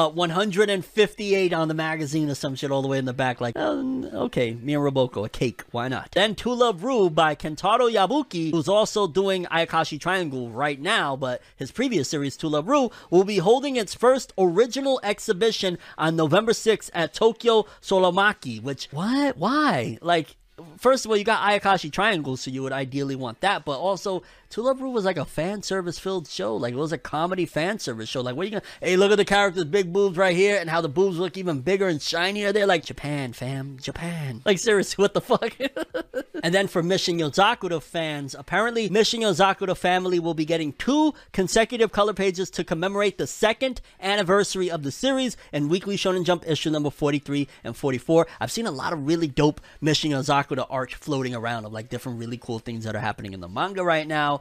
Speaker 2: 158 on the magazine or some shit all the way in the back. Like, okay, me and Roboco, a cake, why not? Then To Love Ru by Kentaro Yabuki, who's also doing Ayakashi Triangle right now, but his previous series, To Love Ru, will be holding its first original exhibition on November 6th at Tokyo Solomaki, which, what? Why? Like, first of all, you got Ayakashi Triangle, so you would ideally want that, but also, To Love Ru was like a fan service filled show. Like, it was a comedy fan service show. Like, what are you gonna, hey, look at the characters, big boobs right here, and how the boobs look even bigger and shinier. They're like, Japan, fam, Japan. Like, seriously, what the fuck? And then for Mission Yozakura fans, apparently Mission Yozakura Family will be getting 2 consecutive color pages to commemorate the 2nd anniversary of the series in Weekly Shonen Jump issue number 43 and 44. I've seen a lot of really dope Mission Yozakura art floating around of like different really cool things that are happening in the manga right now.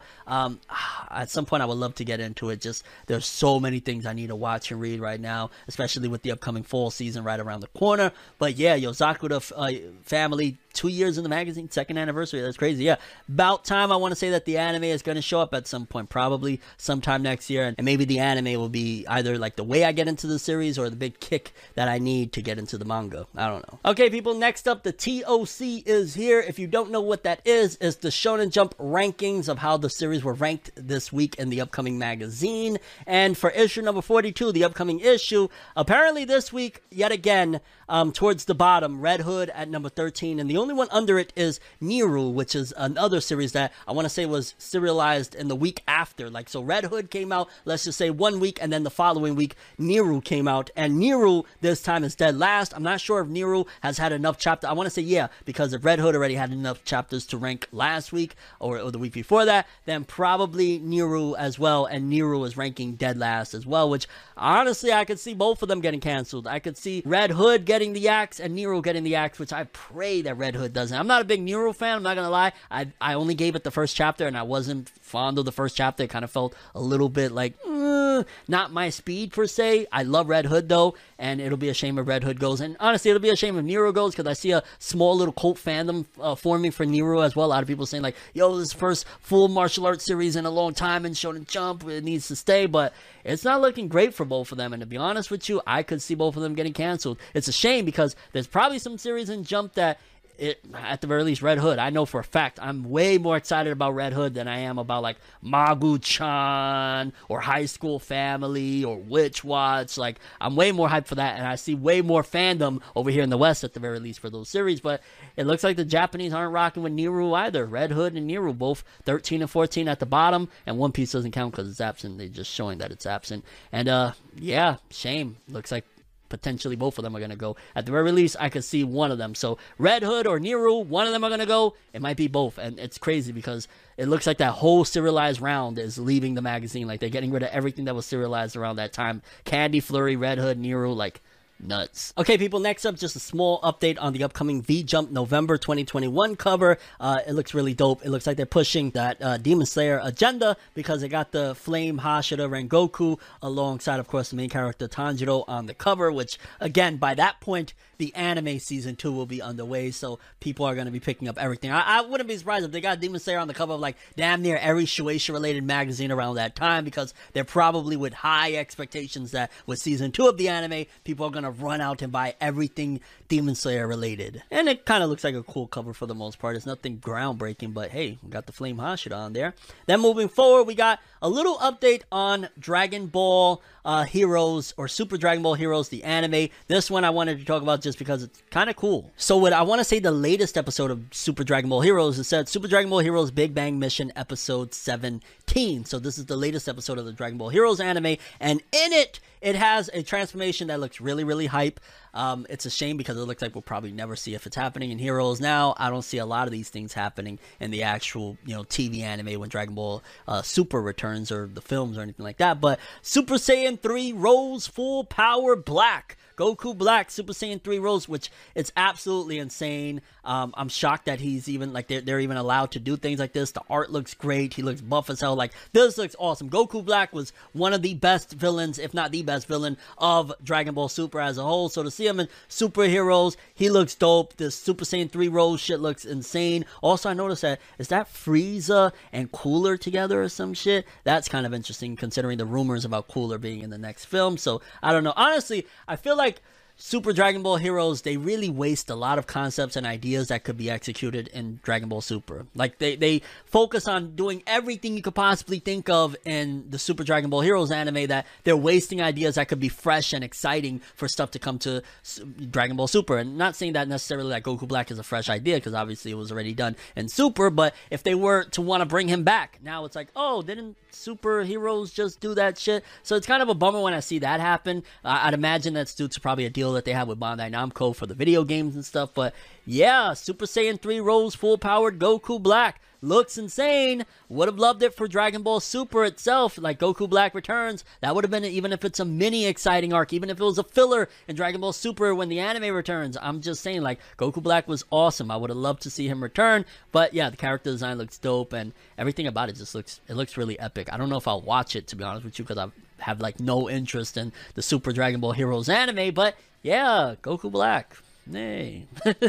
Speaker 2: At some point I would love to get into it. Just there's so many things I need to watch and read right now, especially with the upcoming fall season right around the corner. But yeah, Yozakura Family, 2 years in the magazine, 2nd anniversary. That's crazy. Yeah, about time. I want to say that the anime is going to show up at some point, probably sometime next year, and maybe the anime will be either like the way I get into the series or the big kick that I need to get into the manga. I don't know. Okay, people, next up, the TOC is here. If you don't know what that is, it's the Shonen Jump rankings of how the series were ranked this week in the upcoming magazine. And for issue number 42, the upcoming issue, apparently this week, yet again, towards the bottom, Red Hood at number 13, and the only one under it is Niru, which is another series that I want to say was serialized in the week after. Like, so Red Hood came out, let's just say 1 week, and then the following week, Niru came out, and Niru this time is dead last. I'm not sure if Niru has had enough chapters. I want to say yeah, because if Red Hood already had enough chapters to rank last week, or the week before that, then probably Niru as well, and Niru is ranking dead last as well, which honestly, I could see both of them getting canceled. I could see Red Hood getting the axe and Niru getting the axe, which I pray that Red Hood doesn't. I'm not a big Niru fan, I'm not gonna lie. I only gave it the first chapter, and I wasn't fond of the first chapter. It kind of felt a little bit like, not my speed per se. I love Red Hood though, and it'll be a shame if Red Hood goes. And honestly, it'll be a shame if Niru goes, because I see a small little cult fandom forming for Niru as well. A lot of people saying like, yo, this first full martial arts series in a long time in Shonen Jump, it needs to stay, but it's not looking great for both of them. And to be honest with you, I could see both of them getting canceled. It's a shame, because there's probably some series in Jump that, at the very least, Red Hood, I know for a fact I'm way more excited about Red Hood than I am about like Magu-chan or High School Family or Witch Watch. Like, I'm way more hyped for that, and I see way more fandom over here in the West at the very least for those series. But it looks like the Japanese aren't rocking with Niru either. Red Hood and Niru both 13 and 14 at the bottom, and One Piece doesn't count because it's absent. They're just showing that it's absent. And yeah, shame. Looks like potentially both of them are going to go. At the very least, I could see one of them. So Red Hood or Niru, one of them are going to go. It might be both. And it's crazy because it looks like that whole serialized round is leaving the magazine. Like, they're getting rid of everything that was serialized around that time. Candy, Flurry, Red Hood, Niru, like, Nuts. Okay, people, next up, just a small update on the upcoming V-Jump November 2021 cover. It looks really dope. It looks like they're pushing that Demon Slayer agenda because they got the Flame Hashira Rengoku alongside, of course, the main character Tanjiro on the cover, which, again, by that point, the anime season 2 will be underway, so people are going to be picking up everything. I wouldn't be surprised if they got Demon Slayer on the cover of, like, damn near every Shueisha-related magazine around that time, because they're probably with high expectations that with season 2 of the anime, people are going to run out and buy everything Demon Slayer related. And it kind of looks like a cool cover for the most part. It's nothing groundbreaking, but hey, we got the Flame Hashira on there. Then moving forward, we got a little update on Dragon Ball Heroes, or Super Dragon Ball Heroes, the anime. This one I wanted to talk about just because it's kind of cool. So what I want to say, the latest episode of Super Dragon Ball Heroes, it said Super Dragon Ball Heroes Big Bang Mission episode 17. So this is the latest episode of the Dragon Ball Heroes anime, and in it has a transformation that looks really, really hype. It's a shame because it looks like we'll probably never see if it's happening in Heroes now. I don't see a lot of these things happening in the actual, TV anime when Dragon Ball Super returns, or the films or anything like that. But Super Saiyan 3 Rose Full Power Black. Goku Black, Super Saiyan 3 Rose, which it's absolutely insane. I'm shocked that he's even, like, they're even allowed to do things like this. The art looks great. He looks buff as hell. Like, this looks awesome. Goku Black was one of the best villains, if not the best villain, of Dragon Ball Super as a whole. So to see him in Superheroes, he looks dope. This Super Saiyan 3 Rose shit looks insane. Also, I noticed that, is that Frieza and Cooler together or some shit? That's kind of interesting considering the rumors about Cooler being in the next film. So, I don't know. Honestly, I feel like Super Dragon Ball Heroes, they really waste a lot of concepts and ideas that could be executed in Dragon Ball Super. Like, they focus on doing everything you could possibly think of in the Super Dragon Ball Heroes anime, that they're wasting ideas that could be fresh and exciting for stuff to come to Dragon Ball Super. And not saying that necessarily that Goku Black is a fresh idea, because obviously it was already done in Super, but if they were to want to bring him back, now it's like, oh, didn't Super Heroes just do that shit? So it's kind of a bummer when I see that happen. I'd imagine that's due to probably a deal that they have with Bandai Namco for the video games and stuff. But yeah, Super Saiyan 3 Rose Full Powered Goku Black looks insane. Would have loved it for Dragon Ball Super itself, like Goku Black returns. That would have been it, even if it's a mini exciting arc, even if it was a filler in Dragon Ball Super when the anime returns. I'm just saying, like, Goku Black was awesome. I would have loved to see him return. But yeah, the character design looks dope, and everything about it just looks really epic. I don't know if I'll watch it, to be honest with you, because I have like no interest in the Super Dragon Ball Heroes anime, but yeah, Goku Black. Nay.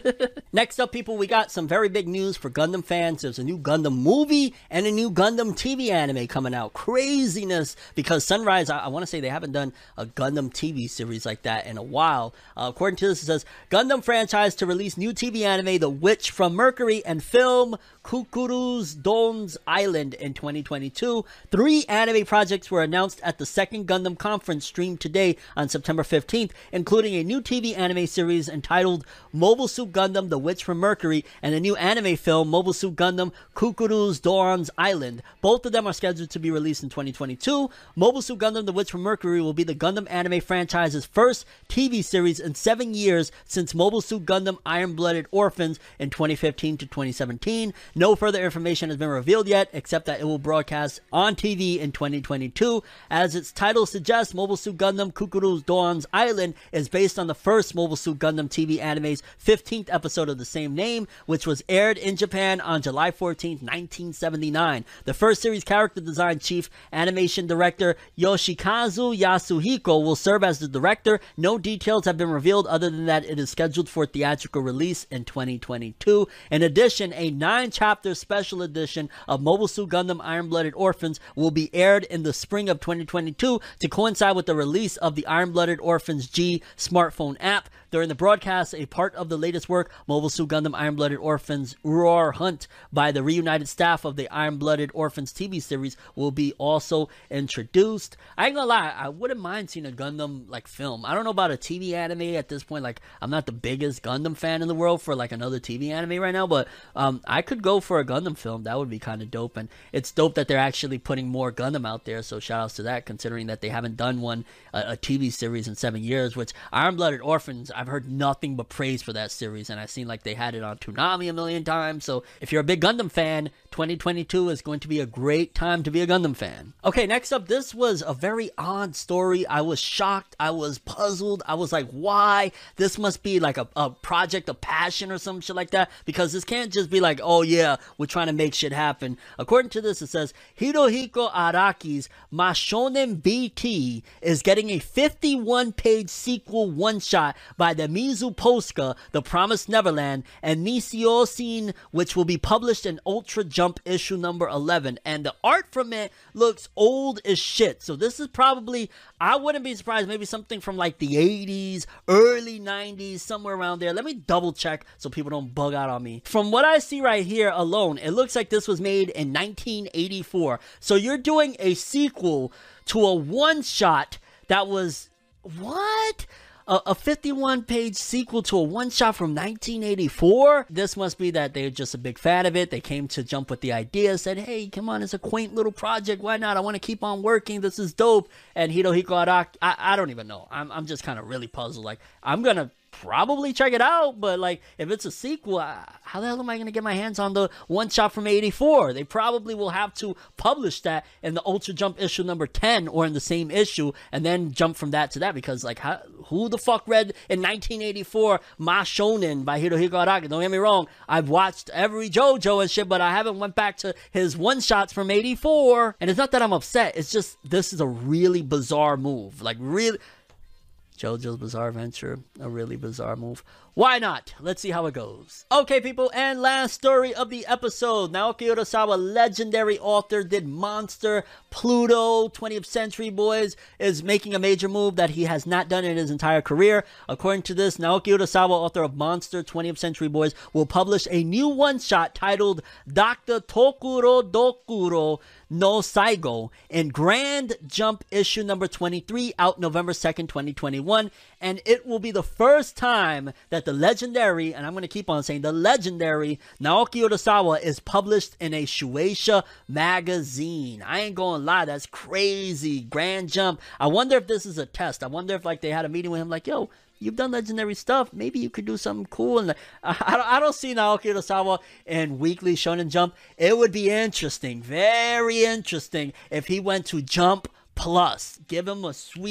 Speaker 2: Next up, people, we got some very big news for Gundam fans. There's a new Gundam movie and a new Gundam TV anime coming out. Craziness, because Sunrise, I want to say they haven't done a Gundam TV series like that in a while. According to this, it says, Gundam franchise to release new TV anime The Witch from Mercury and film Kukuru's Dawn's Island in 2022. 3 anime projects were announced at the second Gundam conference streamed today on September 15th, including a new TV anime series entitled Mobile Suit Gundam The Witch from Mercury and a new anime film Mobile Suit Gundam Kukuru's Dawn's Island. Both of them are scheduled to be released in 2022. Mobile Suit Gundam The Witch from Mercury will be the Gundam anime franchise's first TV series in 7 years since Mobile Suit Gundam Iron-Blooded Orphans in 2015 to 2017. No further information has been revealed yet, except that it will broadcast on TV in 2022. As its title suggests, Mobile Suit Gundam Kukuru's Dawn's Island is based on the first Mobile Suit Gundam TV anime's 15th episode of the same name, which was aired in Japan on July 14th, 1979. The first series character design chief animation director Yoshikazu Yasuhiko will serve as the director. No details have been revealed other than that it is scheduled for theatrical release in 2022. In addition, a 9-chapter special edition of Mobile Suit Gundam Iron-Blooded Orphans will be aired in the spring of 2022 to coincide with the release of the Iron-Blooded Orphans G smartphone app. During the broadcast, a part of the latest work, Mobile Suit Gundam Iron-Blooded Orphans Roar Hunt, by the reunited staff of the Iron-Blooded Orphans TV series will be also introduced. I ain't gonna lie, I wouldn't mind seeing a Gundam like film. I don't know about a TV anime at this point. Like, I'm not the biggest Gundam fan in the world for like another TV anime right now, but I could go for a Gundam film. That would be kind of dope, and it's dope that they're actually putting more Gundam out there, so shout outs to that, considering that they haven't done one, a TV series in 7 years, which Iron-Blooded Orphans, I I've heard nothing but praise for that series, and I've seen like they had it on Toonami a million times. So if you're a big Gundam fan, 2022 is going to be a great time to be a Gundam fan. Okay, next up, this was a very odd story. I was shocked. I was puzzled. I was like, why? This must be like a project of passion or some shit like that, because this can't just be like, oh yeah, we're trying to make shit happen. According to this, it says, Hirohiko Araki's Mashonen BT is getting a 51-page sequel one-shot by the Mizu Posca, The Promised Neverland, and Nisiosin, which will be published in Ultra Jump issue number 11. And the art from it looks old as shit. So this is probably, I wouldn't be surprised, maybe something from like the 80s, early 90s, somewhere around there. Let me double check so people don't bug out on me. From what I see right here alone, it looks like this was made in 1984. So you're doing a sequel to a one-shot that was, what? A 51-page sequel to a one-shot from 1984? This must be that they're just a big fan of it. They came to Jump with the idea, said, hey, come on, it's a quaint little project. Why not? I want to keep on working. This is dope. And Hirohiko Araki, I don't even know. I'm just kind of really puzzled. Like, I'm going to probably check it out, but like, if it's a sequel, how the hell am I going to get my hands on the one shot from 84? They probably will have to publish that in the Ultra Jump issue number 10 or in the same issue, and then jump from that to that, because like, who the fuck read in 1984 Ma Shonen by Hirohiko Araki? Don't get me wrong, I've watched every JoJo and shit, but I haven't went back to his one shots from 84. And it's not that I'm upset, it's just, this is a really bizarre move. Like, really, JoJo's Bizarre Adventure, a really bizarre move. Why not? Let's see how it goes. Okay, people, and last story of the episode. Naoki Urasawa, legendary author, did Monster. Pluto, 20th Century Boys, is making a major move that he has not done in his entire career. According to this, Naoki Urasawa, author of Monster, 20th Century Boys, will publish a new one-shot titled Dr. Tokuro Dokuro no Saigo in Grand Jump issue number 23, out November 2nd, 2021. And it will be the first time that the legendary, and I'm going to keep on saying the legendary, Naoki Urasawa is published in a Shueisha magazine. I ain't going to lie, that's crazy. Grand Jump. I wonder if this is a test. I wonder if like they had a meeting with him like, yo, you've done legendary stuff, maybe you could do something cool. And I don't see Naoki Urasawa in Weekly Shonen Jump. It would be interesting, very interesting, if he went to Jump Plus. Give him a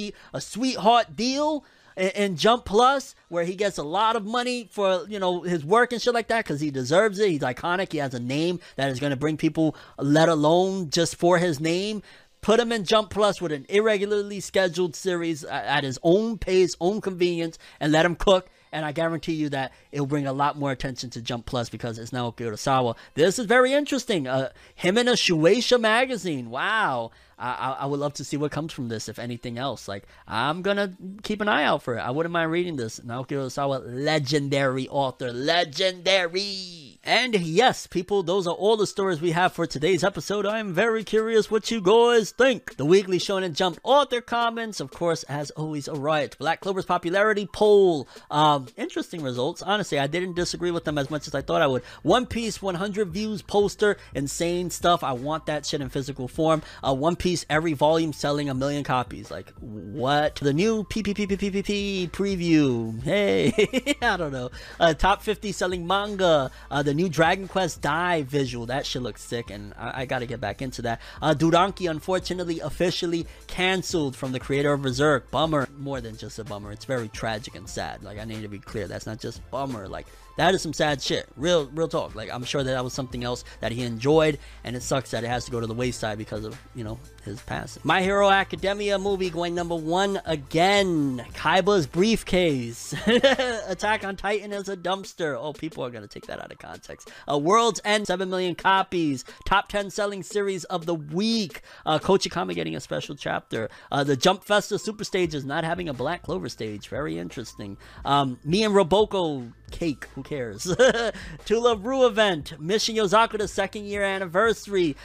Speaker 2: sweetheart deal in Jump Plus, where he gets a lot of money for, you know, his work and shit like that, because he deserves it. He's iconic. He has a name that is going to bring people, let alone just for his name. Put him in Jump Plus with an irregularly scheduled series at his own pace, own convenience, and let him cook. And I guarantee you that it'll bring a lot more attention to Jump Plus, because it's Naoki Urasawa. This is very interesting. Him in a Shueisha magazine. Wow. I would love to see what comes from this, if anything else. Like, I'm going to keep an eye out for it. I wouldn't mind reading this. Naoki Urasawa, legendary author. Legendary. And yes, people, those are all the stories we have for today's episode. I'm very curious what you guys think. The Weekly Shonen Jump author comments, of course, as always, a riot. Black Clover's popularity poll. Interesting results. Honestly, I didn't disagree with them as much as I thought I would. One Piece 100 views poster. Insane stuff. I want that shit in physical form. One Piece, every volume selling 1 million copies. Like, what? The new PPPPPP preview. Hey, I don't know. Top 50 selling manga. The new Dragon Quest Dive visual. That shit looks sick, and I gotta get back into that. Duranki, unfortunately, officially canceled from the creator of Berserk. Bummer. More than just a bummer. It's very tragic and sad. Like, I need to be clear. That's not just bummer. Like, that is some sad shit. Real talk. Like, I'm sure that was something else that he enjoyed, and it sucks that it has to go to the wayside because of, you know, his passing. My Hero Academia movie going number 1 again. Kaiba's briefcase. Attack on Titan is a dumpster. Oh, people are gonna take that out of context. World's End, 7 million copies. Top 10 selling series of the week. Kochikama getting a special chapter. The Jump Festa Super Stage is not having a Black Clover stage. Very interesting. Me and Roboko cake, who cares? To Love Ru event, Mission Yozaku, the 2nd year anniversary,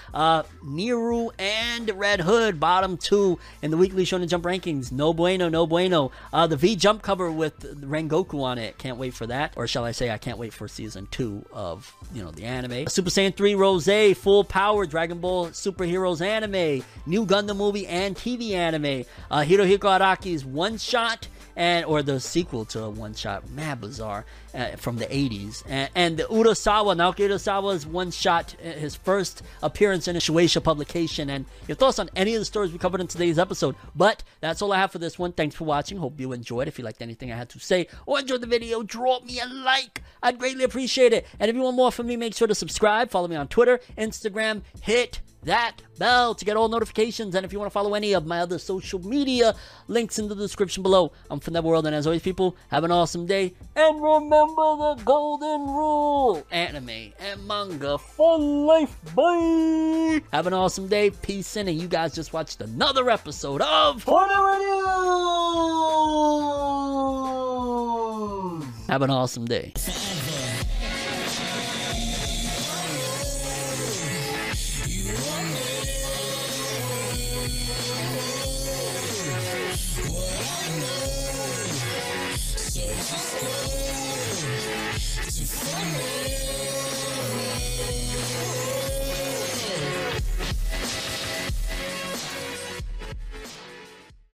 Speaker 2: Niru and Red Hood, bottom 2 in the Weekly Shonen Jump rankings. No bueno, no bueno. The V Jump cover with Rengoku on it, can't wait for that. Or shall I say, I can't wait for season 2 of, you know, the anime. Super Saiyan 3 Rosé, Full Power, Dragon Ball Superheroes anime, new Gundam movie and TV anime, Hirohiko Araki's one shot, or the sequel to a one-shot, mad bizarre, from the 80s. And the Urasawa, Naoki Urasawa's one-shot, his first appearance in a Shueisha publication. And your thoughts on any of the stories we covered in today's episode. But that's all I have for this one. Thanks for watching. Hope you enjoyed. If you liked anything I had to say or enjoyed the video, drop me a like. I'd greatly appreciate it. And if you want more from me, make sure to subscribe. Follow me on Twitter, Instagram. Hit that bell to get all notifications. And if you want to follow any of my other social media, links in the description below. I'm from Netherworld, and as always, people, have an awesome day. And remember the golden rule: anime and manga for life. Bye. Have an awesome day. Peace in, and you guys just watched another episode of Hornet Radio. Have an awesome day.
Speaker 4: Just go to find me.